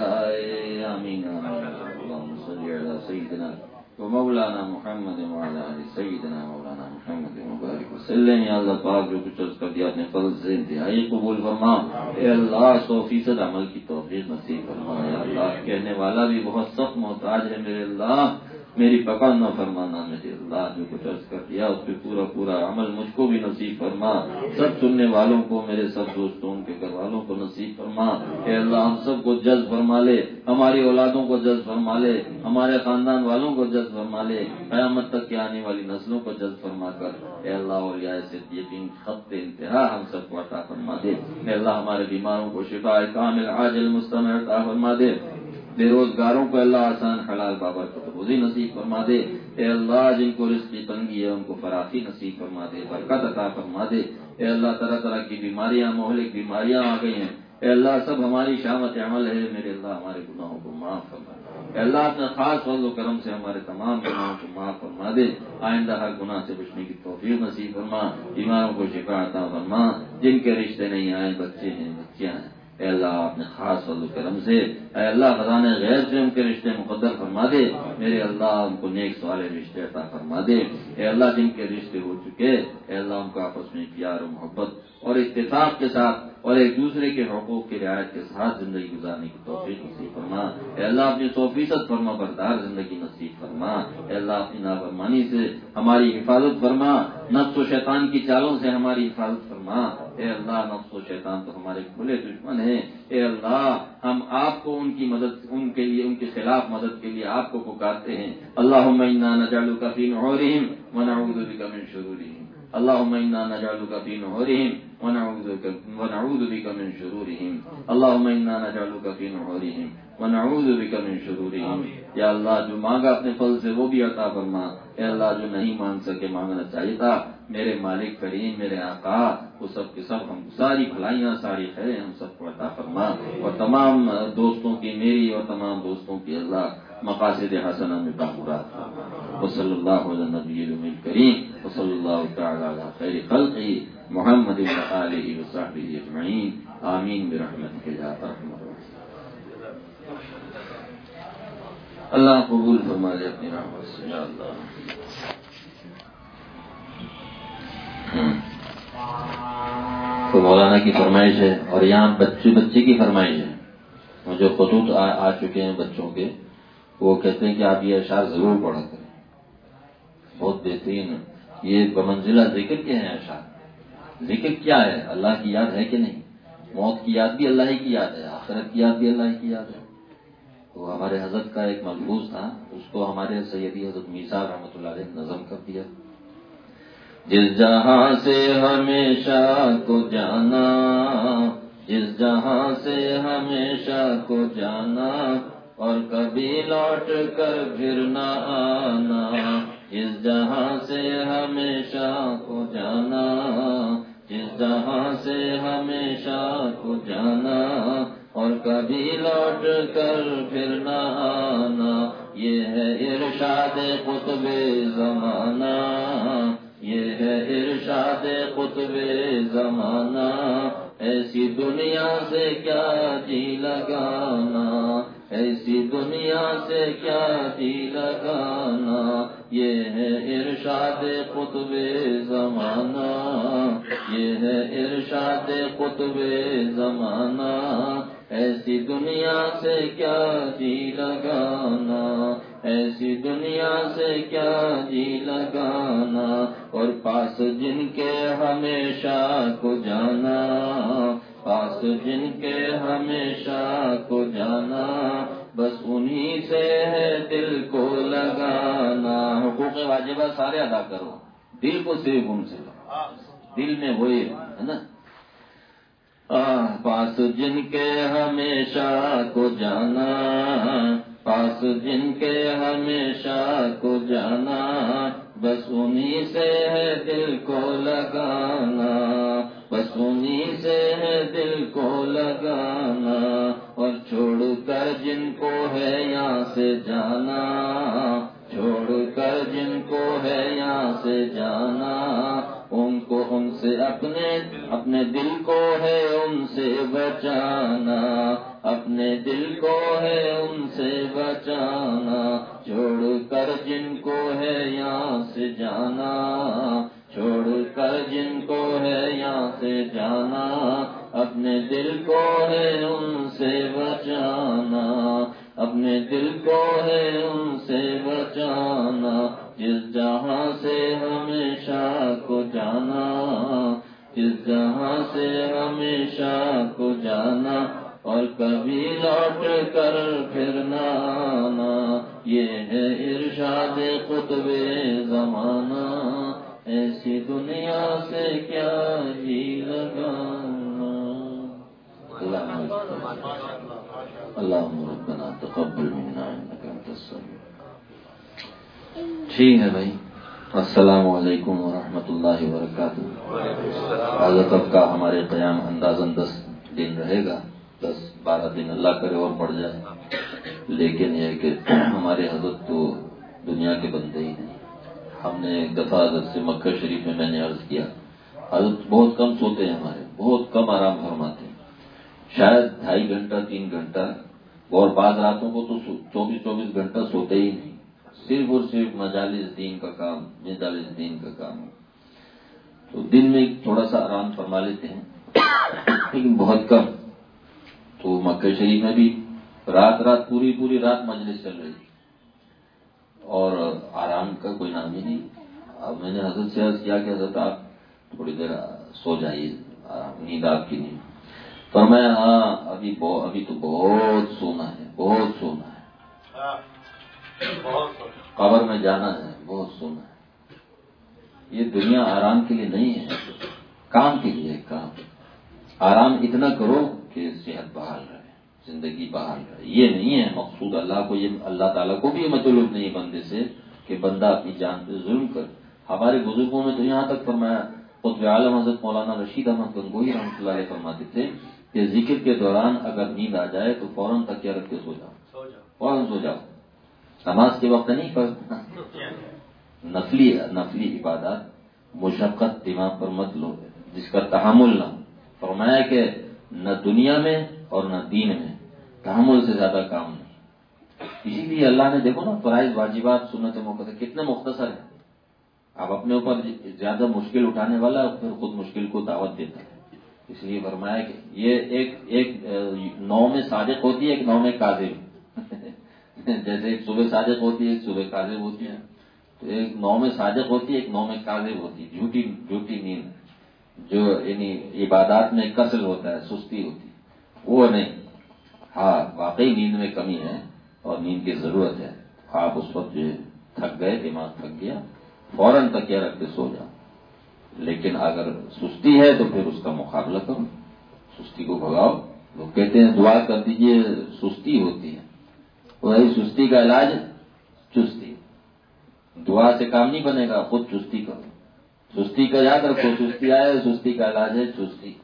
لگائے، آمین آمین۔ اللہم صلی علی سیدنا و مولانا محمد وعلی آل سیدنا مولانا محمد مبارک وسلم۔ یا اللہ پاک جو کچھ عرض کر دیا اپنے فضل سے انتہائی قبول فرما، اے اللہ سو فیصد عمل کی توفیق نصیب فرما، یا اللہ کہنے والا بھی بہت سخت محتاج ہے، میرے اللہ میری پکڑ نہ فرمانا، میرے اللہ جو کچھ عرض کر دیا اس پہ پورا پورا عمل مجھ کو بھی نصیب فرما، سب سننے والوں کو، میرے سب دوستوں کے گھر والوں کو نصیب فرما، اے اللہ ہم سب کو جذب فرما لے، ہماری اولادوں کو جذب فرما لے، ہمارے خاندان والوں کو جذب فرما لے، قیامت تک کے آنے والی نسلوں کو جذب فرما کر اے اللہ اولیاء صدیقین خط انتہا ہم سب کو عطا فرما دے، اے اللہ ہمارے بیماروں کو شفاء کامل عاجل مستمر عطا فرما دے، بے روزگاروں کو اللہ آسان حلال بابرکت روزی نصیب فرما دے، اے اللہ جن کو رزق کی تنگی ہے ان کو فراخی نصیب فرما دے، برکت عطا فرما دے، اے اللہ طرح طرح کی بیماریاں مہلک بیماریاں آ گئی ہیں، اے اللہ سب ہماری شامت عمل ہے، میرے اللہ ہمارے گناہوں کو معاف فرما، اے اللہ اپنے خاص فضل و کرم سے ہمارے تمام گناہوں کو معاف فرما دے، آئندہ ہر گناہ سے بچنے کی توفیق نصیب فرما، بیماروں کو شفا عطا فرما، جن کے رشتے نہیں آئے بچے ہیں بچیاں ہیں اے اللہ اپنے خاص فضل و کرم سے اے اللہ خزانے غیر سے ان کے رشتے مقدر فرما دے، میرے اللہ ان کو نیک سوالے رشتے عطا فرما دے، اے اللہ جن کے رشتے ہو چکے اے اللہ ان کو آپس میں پیار و محبت اور اتفاق کے ساتھ اور ایک دوسرے کے حقوق کی رعایت کے ساتھ زندگی گزارنے کی توفیق نصیب فرما، اے اللہ اپنی سو فیصد فرما بردار زندگی نصیب فرما، اے اللہ اپنی نافرمانی سے ہماری حفاظت فرما، نفس و شیطان کی چالوں سے ہماری حفاظت فرما، اے اللہ نفس و شیطان تو ہمارے کھلے دشمن ہیں، اے اللہ ہم آپ کو ان کی مدد ان کے لیے ان کے خلاف مدد کے لیے آپ کو پکارتے ہیں، اللہم انا نجعلک فی نحورہم ونعوذ بک من شرورہم، اللہم انا نجعلک فی نحورہم ونعوذ بک من شرورہم، اللہم انا نجعلک فی نحورہم ونعوذ بک من شرورہم، یا اللہ جو مانگا اپنے فضل سے وہ بھی عطا فرما، اے اللہ جو نہیں مانگ سکے مانگنا چاہیے تھا، میرے مالک کریم میرے آقا وہ سب کے سب ہم ساری بھلائیاں ساری خیریں ہم سب کو عطا فرما، اور تمام دوستوں کی میری اور تمام دوستوں کی اللہ مقاصد حسنہ میں تعمرات فرما۔ وصلی اللہ علی النبی الکریم وصلی اللہ تعالی علی خیر خلقہ محمد وآلہ وصحبہ اجمعین آمین برحمتک یا ارحم الراحمین. اللہ قبول فرما لے اپنی رحمت سے یا اللہ. تو مولانا کی فرمائش ہے اور یہاں بچے بچے کی فرمائش ہے. مجھے خطوط آ, آ چکے ہیں بچوں کے، وہ کہتے ہیں کہ آپ یہ اشعار ضرور پڑھا کریں، بہت بہترین. یہ بمنزلہ ذکر کے ہیں اشعار. ذکر کیا ہے؟ اللہ کی یاد ہے کہ نہیں؟ موت کی یاد بھی اللہ ہی کی یاد ہے، آخرت کی یاد بھی اللہ ہی کی یاد ہے. تو ہمارے حضرت کا ایک ملبوس تھا، اس کو ہمارے سیدی حضرت میثاق رحمۃ اللہ علیہ نظم کر دیا. جس جہاں سے ہمیشہ کو جانا، جس جہاں سے ہمیشہ کو جانا، اور کبھی لوٹ کر پھر نہ آنا. جس جہاں سے ہمیشہ کو جانا، جس جہاں سے ہمیشہ کو جانا، اور کبھی لوٹ کر پھر نہ آنا. یہ ہے ارشاد قطب زمانہ، یہ ہے ارشاد قطب زمانہ. ایسی دنیا سے کیا جی لگانا، ایسی دنیا سے کیا جی لگانا. یہ ہے ارشاد قطب زمانہ، یہ ہے ارشاد قطب زمانہ. ایسی دنیا سے کیا جی لگانا، ایسی دنیا سے کیا جی لگانا. اور پاس جن کے ہمیشہ کو جانا، پاس جن کے ہمیشہ کو جانا، بس انہی سے ہے دل کو لگانا. حقوق واجبہ سارے ادا کرو، دل کو صرف ان سے لو، دل میں وہی ہے نا. پاس جن کے ہمیشہ کو جانا، پاس جن کے ہمیشہ کو جانا، بس انہی سے ہے دل کو لگانا، بس انہی سے ہے دل کو لگانا. اور چھوڑ کر جن کو ہے یہاں سے جانا، چھوڑ کر جن کو ہے یہاں سے جانا، ان کو ان سے اپنے اپنے دل کو ہے ان سے بچانا، اپنے دل کو ہے ان سے بچانا. چھوڑ کر جن کو ہے یہاں سے جانا، چھوڑ کر جن کو ہے یہاں سے جانا، اپنے دل کو ہے ان سے بچانا، اپنے دل کو ہے ان سے بچانا. جس جہاں سے ہمیشہ کو جانا، جس جہاں سے ہمیشہ کو جانا، اور کبھی لوٹ کر پھر نہ آنا. یہ ہے ارشاد قطب زمانہ، ایسی دنیا سے کیا جی لگانا. اللہم ربنا تقبل منا انک انت السمیع. ٹھیک ہے بھائی، السلام علیکم ورحمۃ اللہ وبرکاتہ. حضرت اب کا ہمارے قیام اندازاً دس دن رہے گا، دس بارہ دن اللہ کرے اور پڑ جائے. لیکن یہ کہ ہمارے حضرت تو دنیا کے بندے ہی نہیں. ہم نے ایک دفعہ حضرت سے مکہ شریف میں میں نے عرض کیا، حضرت بہت کم سوتے ہیں، ہمارے بہت کم آرام فرماتے ہیں، شاید ڈھائی گھنٹہ تین گھنٹہ، اور بعض راتوں کو تو چوبیس چوبیس گھنٹہ سوتے ہی نہیں، صرف اور صرف مجالس دین کا کام، مجالس دین کا کام. تو دن میں تھوڑا سا آرام فرما لیتے ہیں لیکن بہت کم. تو مکہ شریف میں بھی رات رات پوری پوری رات مجلس چل رہی تھی اور آرام کا کوئی نام ہی نہیں. اب میں نے حضرت سے عرض کیا کہ حضرت آپ تھوڑی دیر سو جائیے، نیند آپ کی نہیں. فرمایا ہاں ابھی ابھی تو بہت سونا ہے، بہت سونا ہے، قبر میں جانا ہے، بہت سونا ہے. یہ دنیا آرام کے لیے نہیں ہے، کام کے لیے. کام آرام اتنا کرو کہ صحت بحال رہے، زندگی بحال رہے. یہ نہیں ہے مقصود. اللہ کو یہ اللہ تعالیٰ کو بھی یہ مطلوب نہیں بندے سے کہ بندہ اپنی جان پہ ظلم کر. ہمارے بزرگوں میں تو یہاں تک فرمایا، قطب عالم حضرت مولانا رشید احمد گنگوہی رحمۃ اللہ علیہ فرماتے تھے کہ ذکر کے دوران اگر نیند آ جائے تو فوراً تکیہ رکھ کے سو جاؤ، فوراً سو جاؤ، نماز کے وقت نہیں پڑھنا. نفلی نفلی عبادات مشقت دماغ پر مت لو جس کا تحمل نہ. فرمایا کہ نہ دنیا میں اور نہ دین میں تحمل سے زیادہ کام نہیں. اسی لیے اللہ نے دیکھو نا فرائض واجبات سنت موقع کتنے مختصر ہیں. آپ اپنے اوپر زیادہ مشکل اٹھانے والا پھر خود مشکل کو دعوت دیتا ہے. اس لیے فرمایا کہ یہ ایک ایک نو میں صادق ہوتی ہے ایک نو میں کاذب. جیسے ایک صبح صادق ہوتی ہے ایک صبح کاذب ہوتی ہے. تو ایک نو میں صادق ہوتی ہے ایک نو میں کاذب ہوتی ہے. جھوٹی جھوٹی نیند جو یعنی عبادات میں کسل ہوتا ہے سستی ہوتی ہے وہ نہیں. ہاں واقعی نیند میں کمی ہے اور نیند کی ضرورت ہے. آپ اس وقت جو تھک گئے دماغ تھک گیا فوراً تکیہ رکھ کے سو جاؤ. لیکن اگر سستی ہے تو پھر اس کا مقابلہ کرو سستی کو بھگاؤ. لوگ کہتے ہیں دعا کر دیجئے سستی ہوتی ہے. وہی سستی کا علاج چستی. دعا سے کام نہیں بنے گا خود چستی کرو. سستی کا یاد رکھو سستی آئے سستی کا علاج ہے چستی.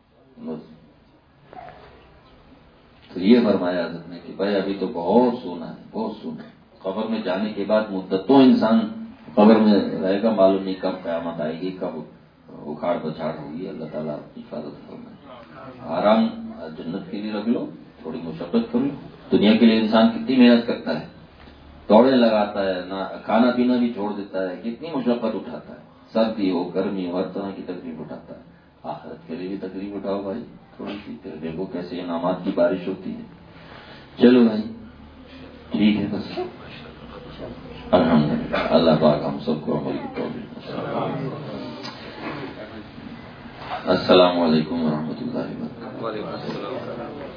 تو یہ فرمایا حضرت نے کہ بھائی ابھی تو بہت سونا ہے بہت سونا ہے. قبر میں جانے کے بعد مدتوں انسان قبر میں رہے گا. معلوم نہیں کب قیامت آئے گی کب اکھاڑ پچھاڑ ہوگی. اللہ تعالیٰ اپنی حفاظت فرمائے. آرام جنت کے لیے رکھ لو تھوڑی مشقت کر لو. دنیا کے لیے انسان کتنی محنت کرتا ہے دوڑے لگاتا ہے نہ کھانا پینا بھی چھوڑ دیتا ہے کتنی مشقت اٹھاتا ہے. سردی ہو گرمی ہو ہر طرح کی تکلیف اٹھاتا ہے. آخرت کے لیے بھی تکلیف اٹھاؤ بھائی تھوڑی سی. پھر دیکھو کیسے انعامات کی بارش ہوتی ہے. چلو بھائی ٹھیک ہے بس الحمدللہ. اللہ پاک ہم سب کو عمل کی توفیق. السلام علیکم ورحمۃ اللہ وبرکاتہ.